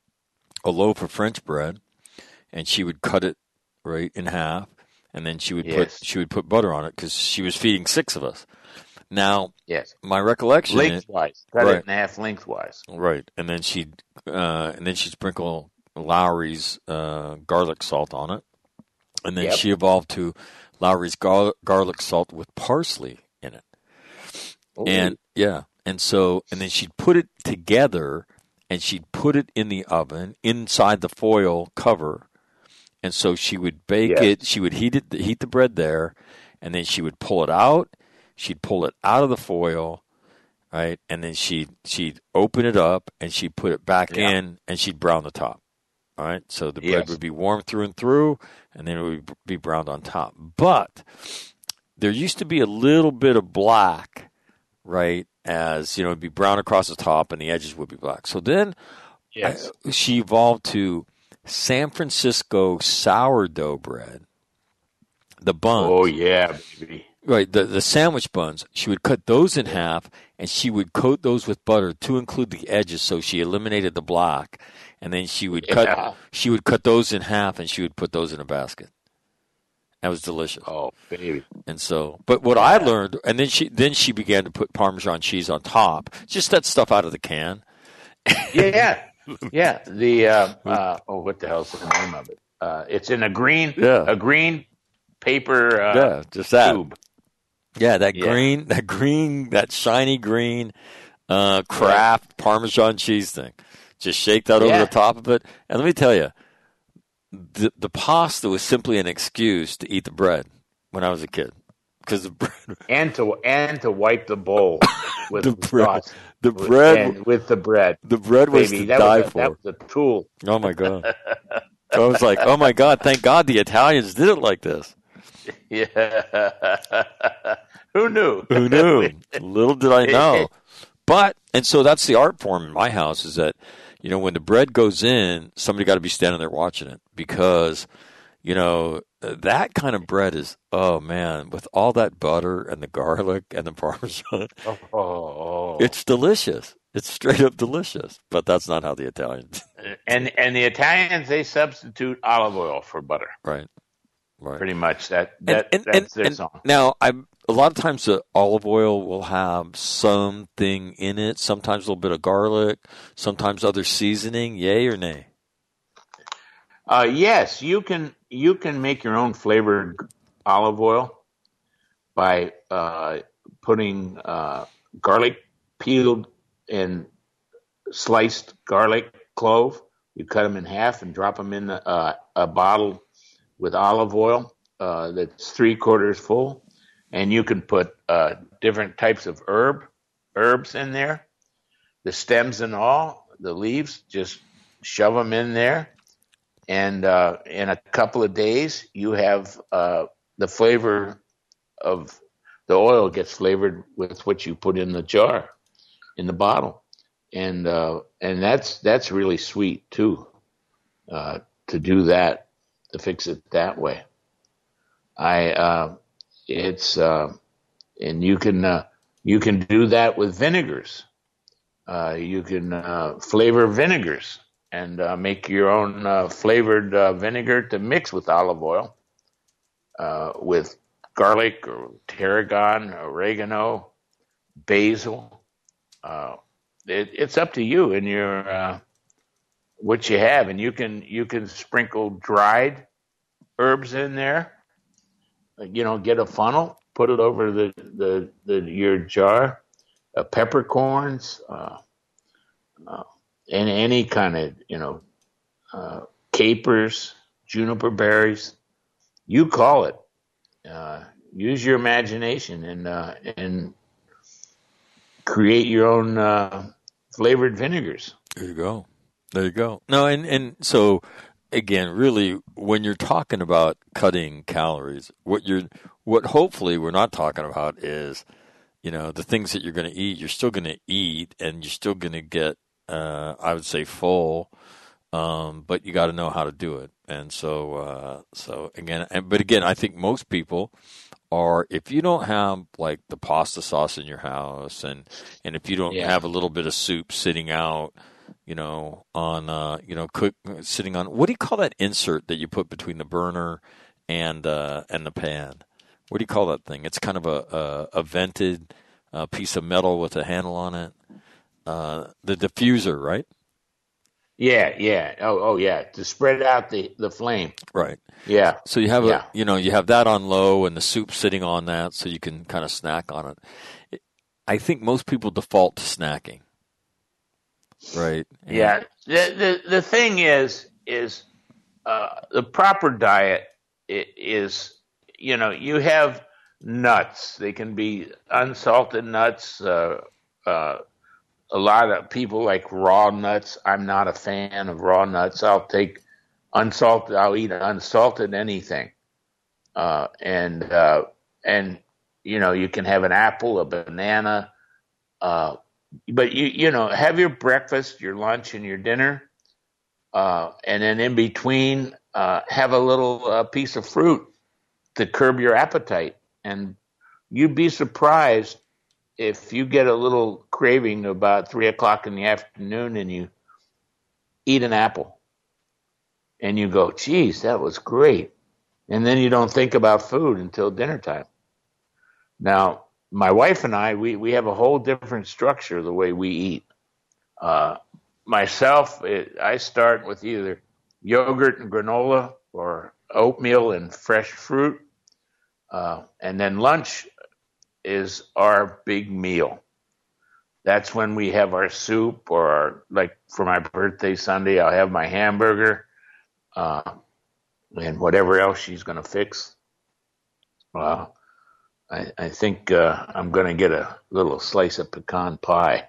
a loaf of French bread, and she would cut it right in half, and then she would yes. put she would put butter on it because she was feeding six of us. Now, yes, my recollection lengthwise, cut right, it in half lengthwise, right, and then she'd uh, and then she'd sprinkle Lowry's uh, garlic salt on it, and then yep. she evolved to Lowry's gar- garlic salt with parsley in it, Ooh. and yeah, and so and then she'd put it together, and she'd put it in the oven inside the foil cover, and so she would bake yes. it. She would heat it, heat the bread there, and then she would pull it out. She'd pull it out of the foil, right? And then she'd she'd open it up and she'd put it back Yeah. in and she'd brown the top. All right, so the bread Yes. would be warm through and through, and then it would be browned on top. But there used to be a little bit of black, right? As you know, it'd be brown across the top, and the edges would be black. So then, Yes. I, she evolved to San Francisco sourdough bread. The buns. Oh yeah, baby. Right, the the sandwich buns. She would cut those in half, and she would coat those with butter to include the edges, so she eliminated the black. And then she would Yeah. cut she would cut those in half, and she would put those in a basket. That was delicious. Oh baby. And so, but what I learned, and then she then she began to put Parmesan cheese on top, just that stuff out of the can. Yeah, yeah. The uh, uh, oh, what the hell's the name of it? Uh, it's in a green, Yeah. a green paper uh, Yeah, just that. tube. Yeah, that Yeah. green, that green, that shiny green uh, Kraft Parmesan cheese thing. Just shake that over Yeah. the top of it. And let me tell you, the, the pasta was simply an excuse to eat the bread when I was a kid. Because the bread, and to and to wipe the bowl with the bread, sauce, the with, bread, and with the bread. the bread was Baby, to that die was a, for. that was a tool. Oh my God. I was like, oh my God, thank God the Italians did it like this. Yeah. Who knew? Who knew? Little did I know. But, and so that's the art form in my house is that, you know, when the bread goes in, somebody got to be standing there watching it because, you know, that kind of bread is, oh man, with all that butter and the garlic and the Parmesan, Oh, oh, oh. it's delicious. It's straight up delicious. But that's not how the Italians, and and the Italians, they substitute olive oil for butter. right? Right. Pretty much that that and, and, that's and, their and song. Now, I a lot of times the olive oil will have something in it. Sometimes a little bit of garlic. Sometimes other seasoning. Yay or nay? Uh, yes, you can you can make your own flavored olive oil by uh, putting uh, garlic peeled and sliced garlic clove. You cut them in half and drop them in the, uh, a bottle with olive oil uh, that's three quarters full, and you can put uh, different types of herb herbs in there, the stems and all, the leaves. Just shove them in there. And uh, in a couple of days, you have uh, the flavor of the oil gets flavored with what you put in the jar, in the bottle, and uh, and that's that's really sweet too. Uh, to do that, to fix it that way, I uh, it's uh, and you can uh, you can do that with vinegars. Uh, you can uh, flavor vinegars. And uh, make your own uh, flavored uh, vinegar to mix with olive oil, uh, with garlic or tarragon, oregano, basil. Uh, it, it's up to you and your uh, what you have, and you can you can sprinkle dried herbs in there. You know, get a funnel, put it over the the, the your jar, uh, peppercorns. Uh, uh, And any kind of, you know, uh, capers, juniper berries, you call it. Uh, use your imagination and uh, and create your own uh, flavored vinegars. There you go. There you go. No, and, and so again, really, when you're talking about cutting calories, what you're what hopefully we're not talking about is, you know, the things that you're going to eat. You're still going to eat, and you're still going to get. Uh, I would say full, um, but you got to know how to do it. And so, uh, so again, and, but again, I think most people are, if you don't have like the pasta sauce in your house, and, and if you don't Yeah. have a little bit of soup sitting out, you know, on, uh, you know, cook sitting on, what do you call that insert that you put between the burner and, uh, and the pan? What do you call that thing? It's kind of a, a, a vented uh, piece of metal with a handle on it. Uh, the diffuser, right? Yeah, yeah. Oh, oh, yeah. To spread out the, the flame. Right. Yeah. So you have Yeah. a, you know, you have that on low, and the soup sitting on that, so you can kind of snack on it. I think most people default to snacking, right? And Yeah. The, the the thing is is uh, the proper diet i- is, you know, you have nuts. They can be unsalted nuts, uh, uh, a lot of people like raw nuts. I'm not a fan of raw nuts. I'll take unsalted. I'll eat unsalted anything. Uh, and uh, and you know, you can have an apple, a banana, uh, but you you know, have your breakfast, your lunch, and your dinner, uh, and then in between, uh, have a little uh, piece of fruit to curb your appetite. And you'd be surprised if you get a little craving about three o'clock in the afternoon and you eat an apple, and you go, "Geez, that was great." And then you don't think about food until dinner time. Now, my wife and I, we, we have a whole different structure the way we eat. Uh, myself, it, I start with either yogurt and granola or oatmeal and fresh fruit. Uh, and then lunch is our big meal. That's when we have our soup, or our, like for my birthday Sunday, I'll have my hamburger. Uh, and whatever else she's going to fix. Uh, I, I think uh, I'm going to get a little slice of pecan pie.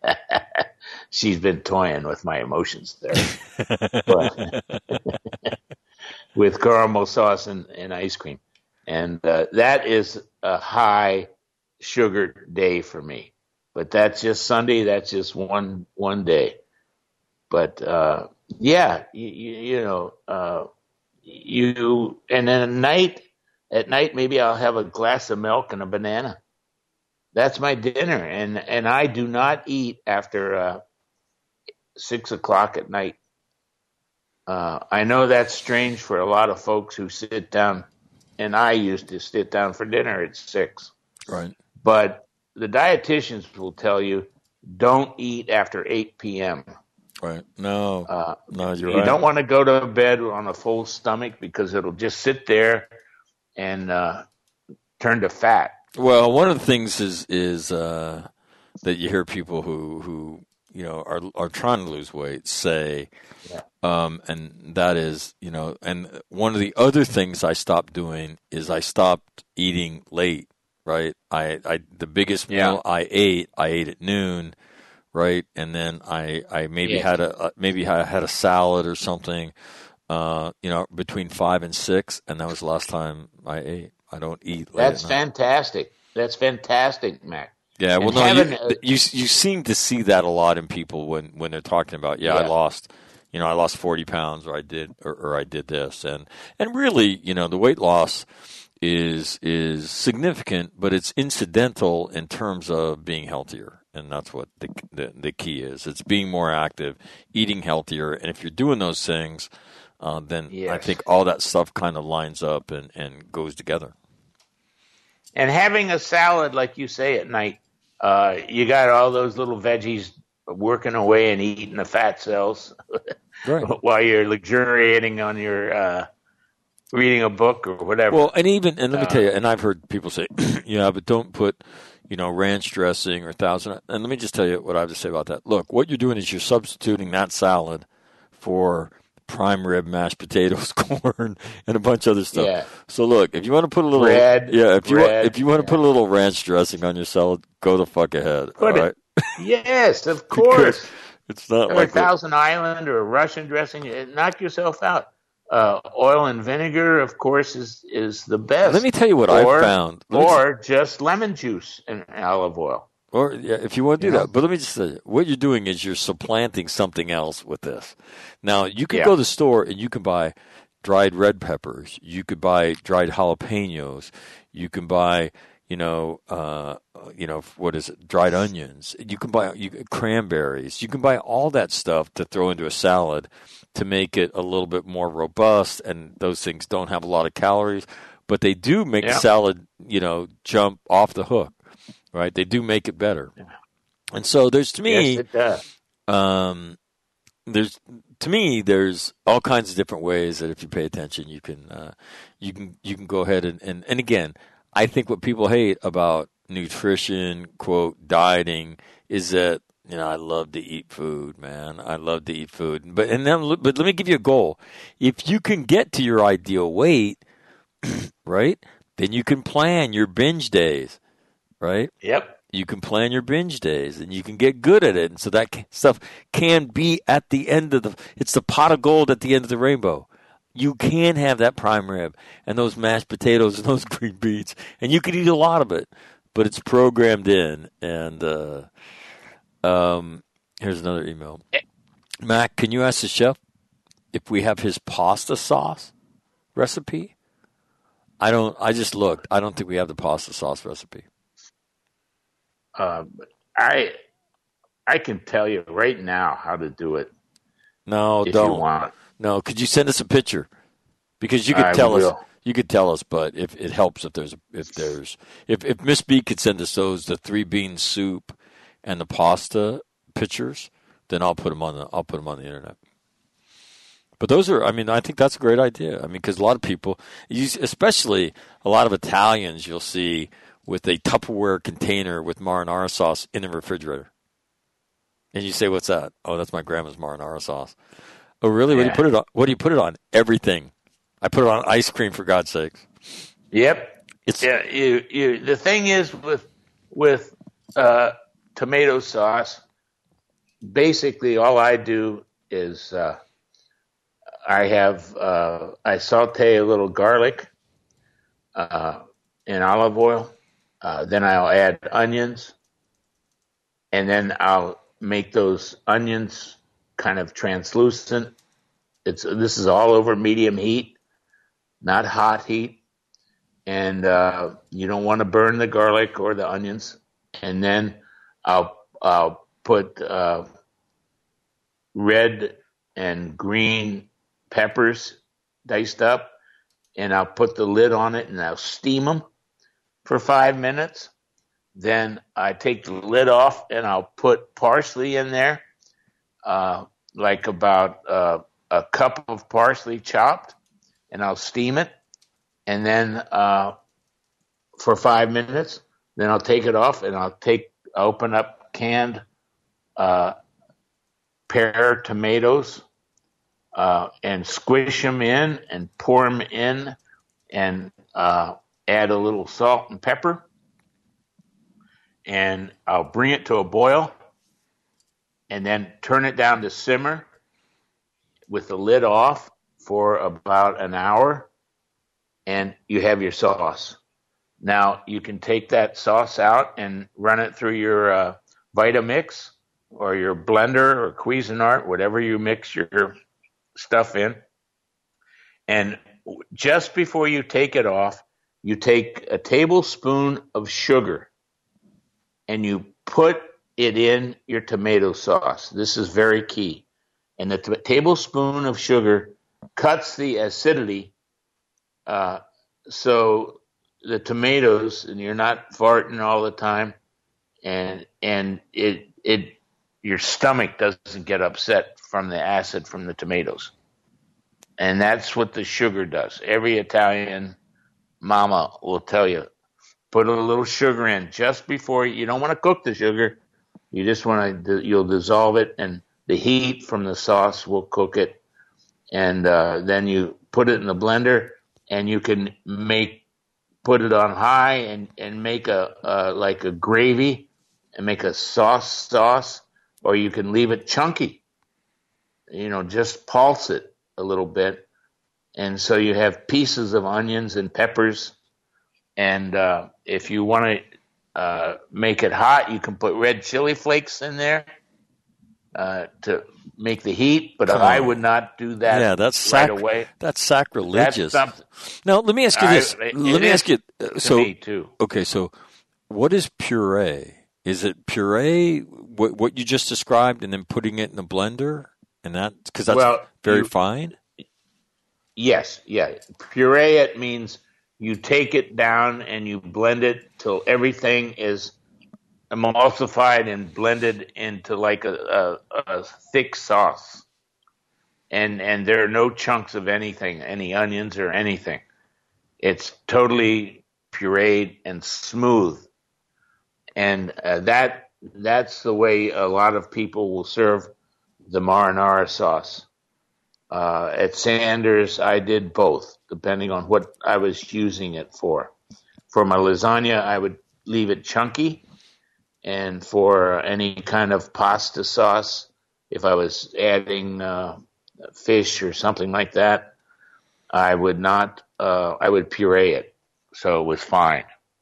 She's been toying with my emotions there. But with caramel sauce and, and ice cream. And uh, that is a high sugar day for me. But that's just Sunday. That's just one one day. But, uh, yeah, you, you, you know... Uh, You and then at night, at night maybe I'll have a glass of milk and a banana. That's my dinner, and and I do not eat after uh, six o'clock at night. Uh, I know that's strange for a lot of folks who sit down, and I used to sit down for dinner at six. Right. But the dietitians will tell you don't eat after eight p.m. Right. No, uh, no, you're you right. don't want to go to bed on a full stomach because it'll just sit there and uh, turn to fat. Well, one of the things is is uh, that you hear people who, who you know are are trying to lose weight say, yeah. um, and that is you know, and one of the other things I stopped doing is I stopped eating late. Right. I, I the biggest meal Yeah. I ate I ate at noon. Right, and then I, I maybe Yes. had a maybe I had a salad or something, uh, you know, between five and six, and that was the last time I ate. I don't eat late. That's fantastic. That's fantastic, Mac. Yeah, well, And no, having you, a- you you seem to see that a lot in people when, when they're talking about, yeah, I Yeah. lost, you know, I lost forty pounds, or I did, or, or I did this, and and really, you know, the weight loss is is significant, but it's incidental in terms of being healthier. And that's what the, the the key is. It's being more active, eating healthier. And if you're doing those things, uh, then Yes. I think all that stuff kind of lines up and, and goes together. And having a salad, like you say, at night, uh, you got all those little veggies working away and eating the fat cells Right. while you're luxuriating on your uh, reading a book or whatever. Well, and even, and let me Uh, tell you, and I've heard people say, yeah, but don't put, you know, ranch dressing or thousand. And let me just tell you what I have to say about that. Look, what you're doing is you're substituting that salad for prime rib, mashed potatoes, corn, and a bunch of other stuff. Yeah. So look, if you want to put a little, Bread, yeah, if you bread, want, if you want to yeah. put a little ranch dressing on your salad, go the fuck ahead. Put all it. right? Yes, of Because course. it's not Or a like the- Thousand Island or a Russian dressing, you- knock yourself out. Uh, oil and vinegar, of course, is, is the best. Let me tell you what or, I've found. Let me Or just lemon juice and olive oil. Or yeah, if you want to do You know? that. But let me just say, what you're doing is you're supplanting something else with this. Now, you can Yeah. go to the store and you can buy dried red peppers. You could buy dried jalapenos. You can buy, you know, uh, you know, what is it? Dried onions. You can buy you, cranberries. You can buy all that stuff to throw into a salad to make it a little bit more robust. And those things don't have a lot of calories, but they do make Yeah. the salad, you know, jump off the hook. Right, they do make it better, and so there's to me, Yes, it does. um, there's to me, there's all kinds of different ways that if you pay attention, you can, uh, you can, you can go ahead and, and, and again, I think what people hate about nutrition, quote, dieting, is that you know I love to eat food, man. I love to eat food, but and then, but let me give you a goal. If you can get to your ideal weight, right, then you can plan your binge days. Right? Yep. you can plan your binge days, and you can get good at it. And so that stuff can be at the end of the, it's the pot of gold at the end of the rainbow. You can have that prime rib and those mashed potatoes and those green beans, and you can eat a lot of it, but it's programmed in. And uh, um, here's another email. Mac, can you ask the chef if we have his pasta sauce recipe? I don't, I just looked. I don't think we have the pasta sauce recipe. Uh, I I can tell you right now how to do it. No, if don't. You want. No, could you send us a picture? Because you could I tell will. us. You could tell us, but if it helps if there's if there's if if Miss B could send us those the three bean soup and the pasta pictures, then I'll put them on the I'll put them on the internet. But those are, I mean, I think that's a great idea. I mean, because a lot of people, especially a lot of Italians, you'll see with a Tupperware container with marinara sauce in the refrigerator. And you say, what's that? Oh, that's my grandma's marinara sauce. Oh, really? Yeah. What do you put it on? What do you put it on? Everything. I put it on ice cream, for God's sakes. Yep. It's yeah. You, you, the thing is with with uh, tomato sauce, basically all I do is uh, I have uh, I saute a little garlic uh, in olive oil. Uh, then I'll add onions, and then I'll make those onions kind of translucent. It's this is all over medium heat, not hot heat, and uh, you don't want to burn the garlic or the onions. And then I'll I'll put uh, red and green peppers diced up, and I'll put the lid on it, and I'll steam them for five minutes. Then I take the lid off and I'll put parsley in there, uh, like about uh, a cup of parsley chopped, and I'll steam it. And then uh, for five minutes, then I'll take it off and I'll take open up canned uh, pear tomatoes uh, and squish them in and pour them in and uh, add a little salt and pepper, and I'll bring it to a boil and then turn it down to simmer with the lid off for about an hour, and you have your sauce. Now, you can take that sauce out and run it through your uh, Vitamix or your blender or Cuisinart, whatever you mix your stuff in. And just before you take it off, you take a tablespoon of sugar and you put it in your tomato sauce. This is very key. And the t- tablespoon of sugar cuts the acidity uh, so the tomatoes, and you're not farting all the time, and and it it your stomach doesn't get upset from the acid from the tomatoes. And that's what the sugar does. Every Italian mama will tell you, put a little sugar in just before. You don't want to cook the sugar. You just want to, you'll dissolve it, and the heat from the sauce will cook it. And uh, then you put it in the blender, and you can make, put it on high and, and make a, uh, like a gravy and make a sauce sauce, or you can leave it chunky. You know, just pulse it a little bit. And so you have pieces of onions and peppers. And uh, if you want to uh, make it hot, you can put red chili flakes in there uh, to make the heat. But Come I on. would not do that yeah, that's right sac- away. That's sacrilegious. That's something. Now, let me ask you this. I- it let me is ask you. uh, To So, me, too. okay, so what is puree? Is it puree, what, what you just described, and then putting it in the blender? And that, because that's Well, very you- fine? Yes, yeah. Puree it means you take it down and you blend it till everything is emulsified and blended into like a, a, a thick sauce. And and there are no chunks of anything, any onions or anything. It's totally pureed and smooth. And uh, that that's the way a lot of people will serve the marinara sauce. Uh, at Sanders, I did both, depending on what I was using it for. For my lasagna, I would leave it chunky, and for any kind of pasta sauce, if I was adding uh, fish or something like that, I would not. Uh, I would puree it, so it was fine.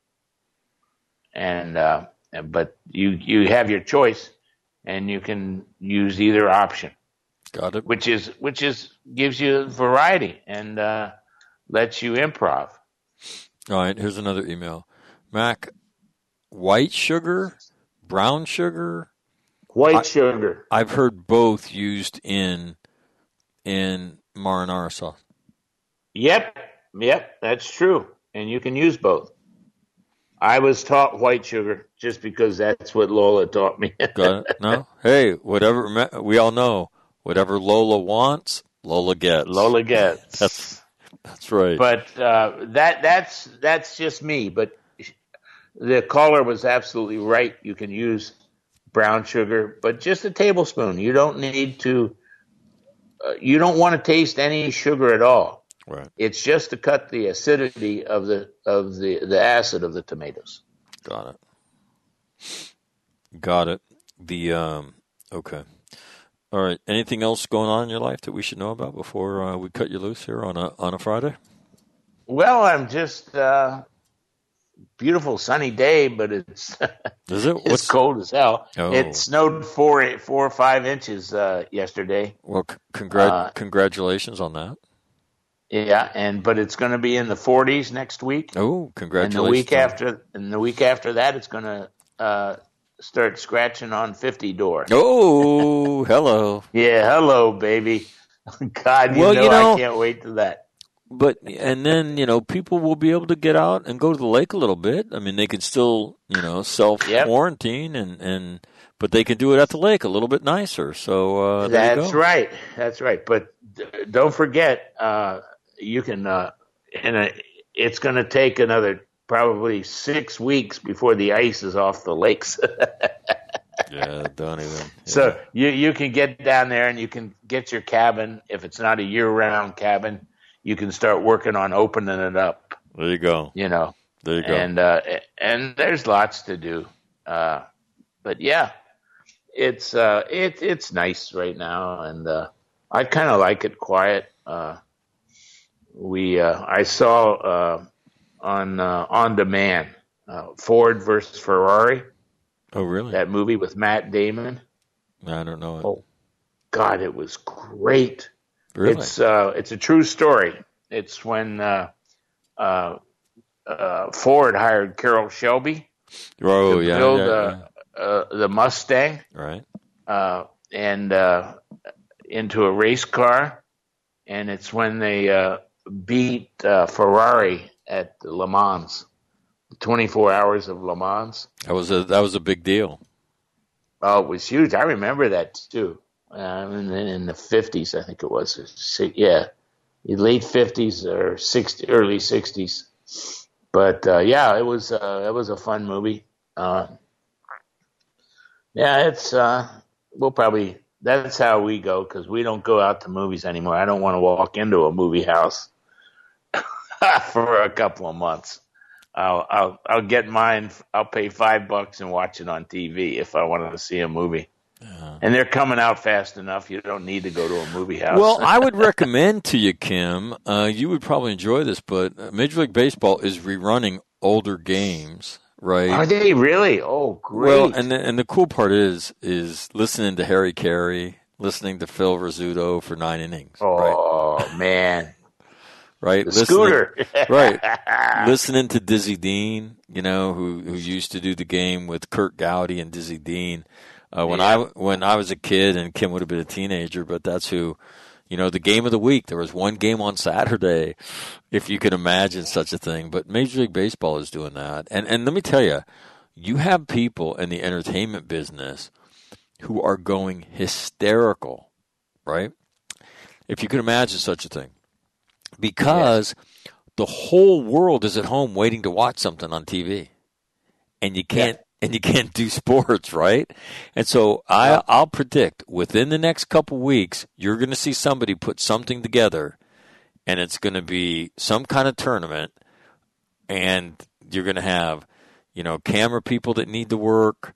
And uh, but you you have your choice, and you can use either option. Got it. Which is which is gives you variety and uh, lets you improv. All right. Here's another email. Mac, white sugar, brown sugar. White I, sugar. I've heard both used in in marinara sauce. Yep, yep, that's true, and you can use both. I was taught white sugar just because that's what Lola taught me. Got it? No? Hey, whatever, we all know, whatever Lola wants, Lola gets. Lola gets. That's that's right. But uh, that that's that's just me. But the caller was absolutely right. You can use brown sugar, but just a tablespoon. You don't need to. Uh, you don't want to taste any sugar at all. Right. It's just to cut the acidity of the of the, the acid of the tomatoes. Got it. Got it. The um. Okay. All right. Anything else going on in your life that we should know about before uh, we cut you loose here on a on a Friday? Well, I'm just uh, beautiful sunny day, but it's Is it? it's What's... cold as hell. Oh. It snowed four four or five inches uh, yesterday. Well, c- congrat- uh, congratulations on that. Yeah, and but it's going to be in the forties next week. Oh, congratulations! And the week after, and the week after that, it's going to uh, start scratching on fifty door. Oh, hello. Yeah, hello, baby. God, you, well, know, you know, I can't wait to that. But and then you know, people will be able to get out and go to the lake a little bit. I mean, they can still you know self quarantine yep. and and but they can do it at the lake a little bit nicer. So uh, there that's you go. right. That's right. But don't forget. Uh, You can, uh, and a, it's going to take another probably six weeks before the ice is off the lakes. yeah, don't even. Yeah. So you you can get down there and you can get your cabin. If it's not a year-round cabin, you can start working on opening it up. There you go. You know. There you go. And uh, and there's lots to do. Uh, but yeah, it's uh, it it's nice right now, and uh, I kind of like it quiet. Uh, We uh, I saw uh, on uh, On Demand uh, Ford versus Ferrari. Oh, really? That movie with Matt Damon. I don't know it. Oh, God, it was great. Really? It's uh, it's a true story. It's when uh, uh, uh, Ford hired Carroll Shelby oh, to yeah, build yeah, uh, yeah. Uh, the Mustang, right? Uh, and uh, into a race car, and it's when they uh, beat uh, Ferrari at Le Mans, twenty-four hours of Le Mans. That was a that was a big deal. Oh, it was huge. I remember that too. Uh, in, in the fifties, I think it was. Yeah, late fifties or sixty, early sixties. But uh, yeah, it was uh, it was a fun movie. Uh, yeah, it's uh, we'll probably. That's how we go because we don't go out to movies anymore. I don't want to walk into a movie house for a couple of months. I'll, I'll I'll get mine. I'll pay five bucks and watch it on T V if I wanted to see a movie. Uh-huh. And they're coming out fast enough. You don't need to go to a movie house. Well, I would recommend to you, Kim. Uh, you would probably enjoy this, but Major League Baseball is rerunning older games. Right? Are they really? Oh, great! Well, and the, and the cool part is is listening to Harry Carey, listening to Phil Rizzuto for nine innings. Oh right? man, right? The listening, scooter, right? Listening to Dizzy Dean, you know, who who used to do the game with Kurt Gowdy and Dizzy Dean. Uh, when yeah. I when I was a kid, and Kim would have been a teenager, but that's who. You know, the game of the week. There was one game on Saturday, if you can imagine such a thing. But Major League Baseball is doing that. And and let me tell you, you have people in the entertainment business who are going hysterical, right? If you can imagine such a thing. Because yeah. the whole world is at home waiting to watch something on T V. And you can't. Yeah. And you can't do sports, right? And so I, I'll predict within the next couple weeks, you're going to see somebody put something together, and it's going to be some kind of tournament, and you're going to have, you know, camera people that need to work.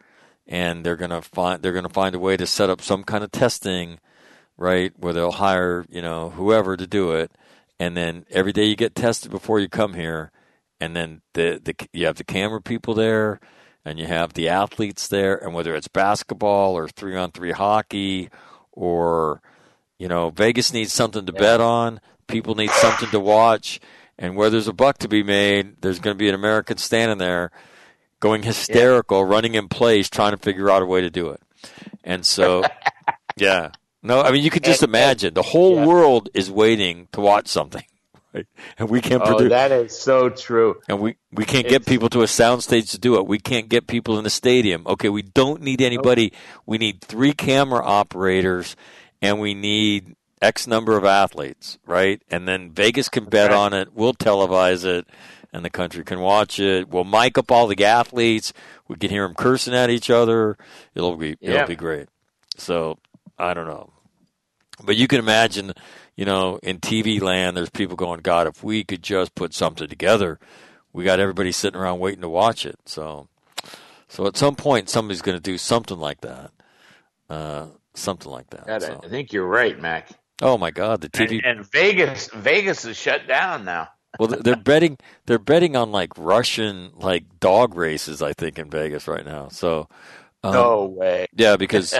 and they're gonna find they're gonna find a way to set up some kind of testing, right, where they'll hire, you know, whoever to do it, and then every day you get tested before you come here, and then the the you have the camera people there, and you have the athletes there, and whether it's basketball or three on three hockey, or you know, Vegas needs something to yeah. bet on, people need something to watch, and where there's a buck to be made, there's going to be an American standing there, going hysterical, yeah. running in place, trying to figure out a way to do it, and so yeah. No, I mean, you could just and, imagine. The whole yeah. world is waiting to watch something, right? And we can't oh, produce. That is so true. And we, we can't it's, get people to a soundstage to do it. We can't get people in the stadium. Okay, we don't need anybody. We need three camera operators, and we need X number of athletes, right? And then Vegas can bet right. on it. We'll televise it, and the country can watch it. We'll mic up all the athletes. We can hear them cursing at each other. It'll be it'll yeah. be great. So I don't know. But you can imagine, you know, in T V land, there's people going, God, if we could just put something together, we got everybody sitting around waiting to watch it. So so at some point, somebody's going to do something like that. Uh, something like that. God, so. I think you're right, Mac. Oh, my God. The T V. And, and Vegas Vegas is shut down now. Well, they're betting they're betting on, like, Russian, like, dog races, I think, in Vegas right now. So um, no way. Yeah, because...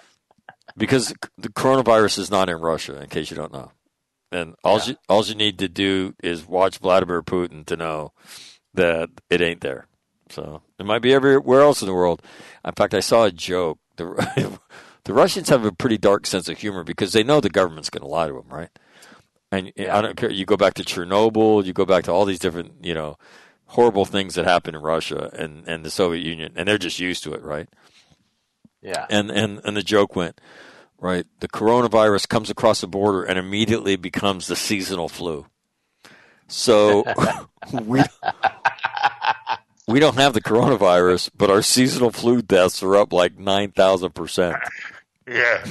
Because the coronavirus is not in Russia, in case you don't know. And all, yeah. you, all you need to do is watch Vladimir Putin to know that it ain't there. So it might be everywhere else in the world. In fact, I saw a joke. The, the Russians have a pretty dark sense of humor because they know the government's going to lie to them, right? And yeah. I don't care. You go back to Chernobyl, you go back to all these different, you know, horrible things that happened in Russia and, and the Soviet Union, and they're just used to it, right? Yeah. And, and and the joke went, right, the coronavirus comes across the border and immediately becomes the seasonal flu. So we we don't have the coronavirus, but our seasonal flu deaths are up like nine thousand percent. Yeah.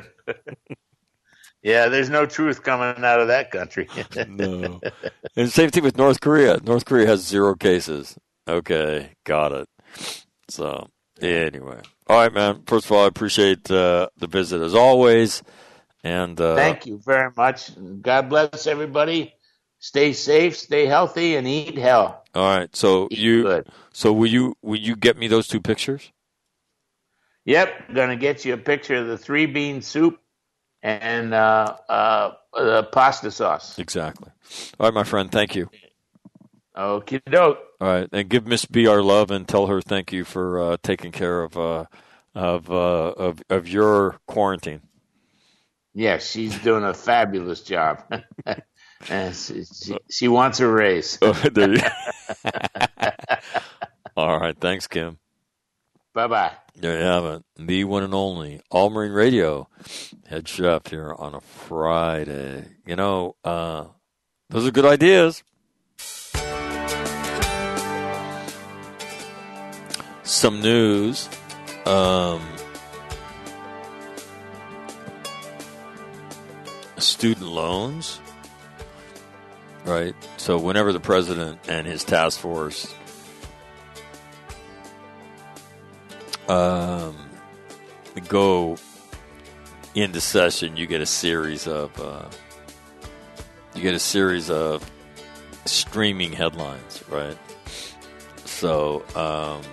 Yeah, there's no truth coming out of that country. No. And same thing with North Korea. North Korea has zero cases. Okay, got it. So, anyway. All right, man. First of all, I appreciate uh, the visit as always. And uh, thank you very much. God bless everybody. Stay safe, stay healthy, and eat hell. All right. So eat you, good. so will you, will you get me those two pictures? Yep, gonna get you a picture of the three bean soup and uh, uh, the pasta sauce. Exactly. All right, my friend. Thank you. Okie doke. All right, and give Miss B our love and tell her thank you for uh, taking care of uh, of, uh, of of your quarantine. Yeah, she's doing a fabulous job. And she, she, she wants a raise. Oh, there you All right, thanks, Kim. Bye bye. There you have it. The one and only All Marine Radio head chef here on a Friday. You know, uh, those are good ideas. Some news. Um, student loans. Right? So whenever the president and his task force um, go into session, you get a series of uh, you get a series of streaming headlines, right? So um,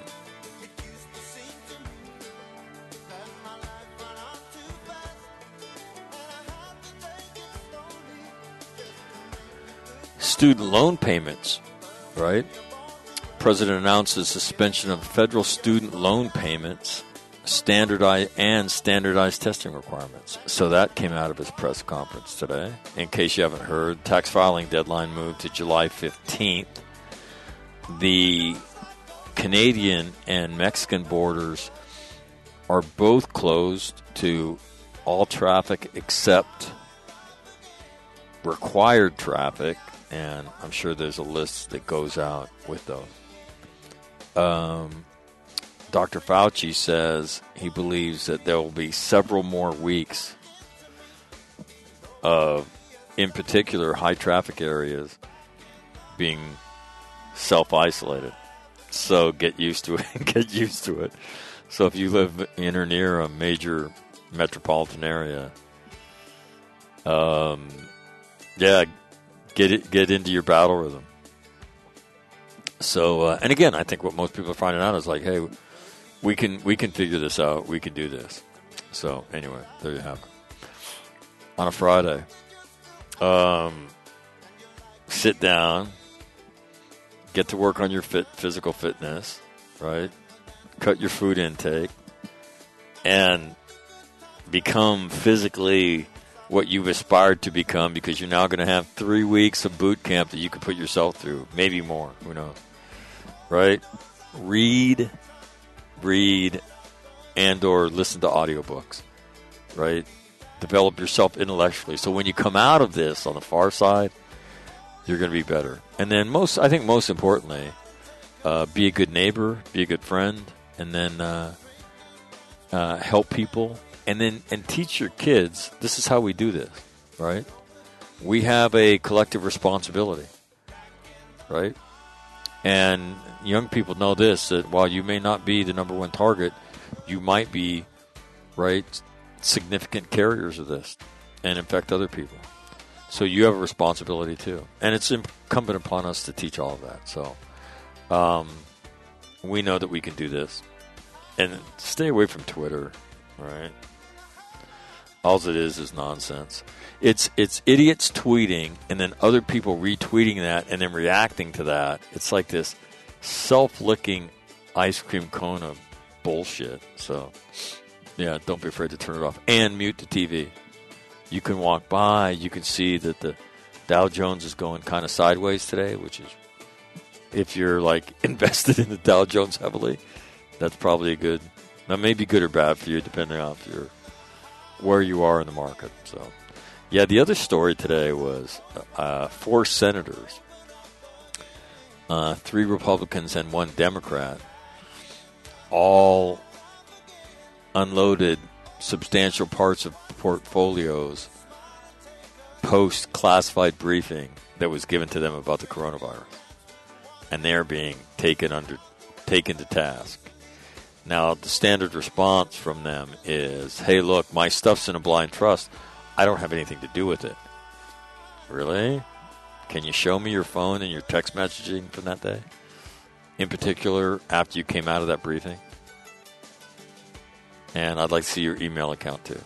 student loan payments, right? President announces suspension of federal student loan payments, standardized and standardized testing requirements. So that came out of his press conference today. In case you haven't heard, tax filing deadline moved to July fifteenth. The Canadian and Mexican borders are both closed to all traffic except required traffic, and I'm sure there's a list that goes out with those. Um, Doctor Fauci says he believes that there will be several more weeks of, in particular, high traffic areas being self-isolated. So get used to it. Get used to it. So if you live in or near a major metropolitan area, um, yeah, get it, get into your battle rhythm. So, uh, and again, I think what most people are finding out is like, hey, we can we can figure this out. We can do this. So anyway, there you have it. On a Friday, um, sit down, get to work on your fit, physical fitness, right? Cut your food intake, and become physically what you've aspired to become, because you're now going to have three weeks of boot camp that you can put yourself through, maybe more, who knows, right? Read, read, and or listen to audiobooks, right? Develop yourself intellectually. So when you come out of this on the far side, you're going to be better. And then most, I think most importantly, uh, be a good neighbor, be a good friend, and then uh, uh, help people. And then and teach your kids, this is how we do this, right? We have a collective responsibility, right? And young people know this, that while you may not be the number one target, you might be, right, significant carriers of this and infect other people. So you have a responsibility too. And it's incumbent upon us to teach all of that. So um, we know that we can do this. And stay away from Twitter, right? All it is is nonsense. It's it's idiots tweeting and then other people retweeting that and then reacting to that. It's like this self-licking ice cream cone of bullshit. So, yeah, don't be afraid to turn it off. And mute the T V. You can walk by. You can see that the Dow Jones is going kind of sideways today, which is, if you're, like, invested in the Dow Jones heavily, that's probably a good, that may be good or bad for you, depending on if you're, where you are in the market. So, yeah, the other story today was uh, four senators, uh, three Republicans and one Democrat, all unloaded substantial parts of portfolios post-classified briefing that was given to them about the coronavirus. And they're being taken under taken to task. Now, the standard response from them is, hey, look, my stuff's in a blind trust. I don't have anything to do with it. Really? Can you show me your phone and your text messaging from that day? In particular, after you came out of that briefing? And I'd like to see your email account, too.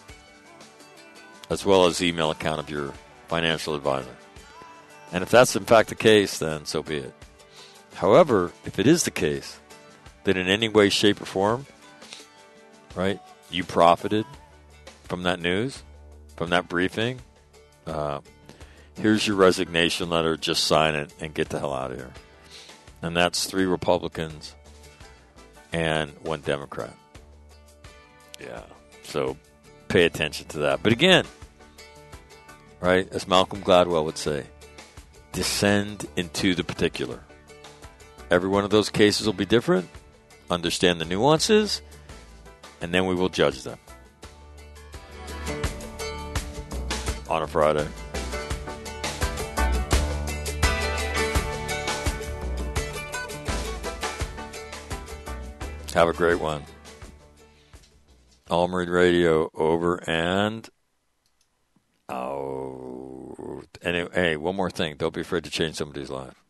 As well as the email account of your financial advisor. And if that's in fact the case, then so be it. However, if it is the case that in any way, shape, or form, right, you profited from that news, from that briefing, uh, here's your resignation letter, just sign it and get the hell out of here. And that's three Republicans and one Democrat. Yeah, so pay attention to that. But again, right, as Malcolm Gladwell would say, descend into the particular. Every one of those cases will be different. Understand the nuances, and then we will judge them. On a Friday. Have a great one. All Marine Radio over and out. And hey, one more thing. Don't be afraid to change somebody's life.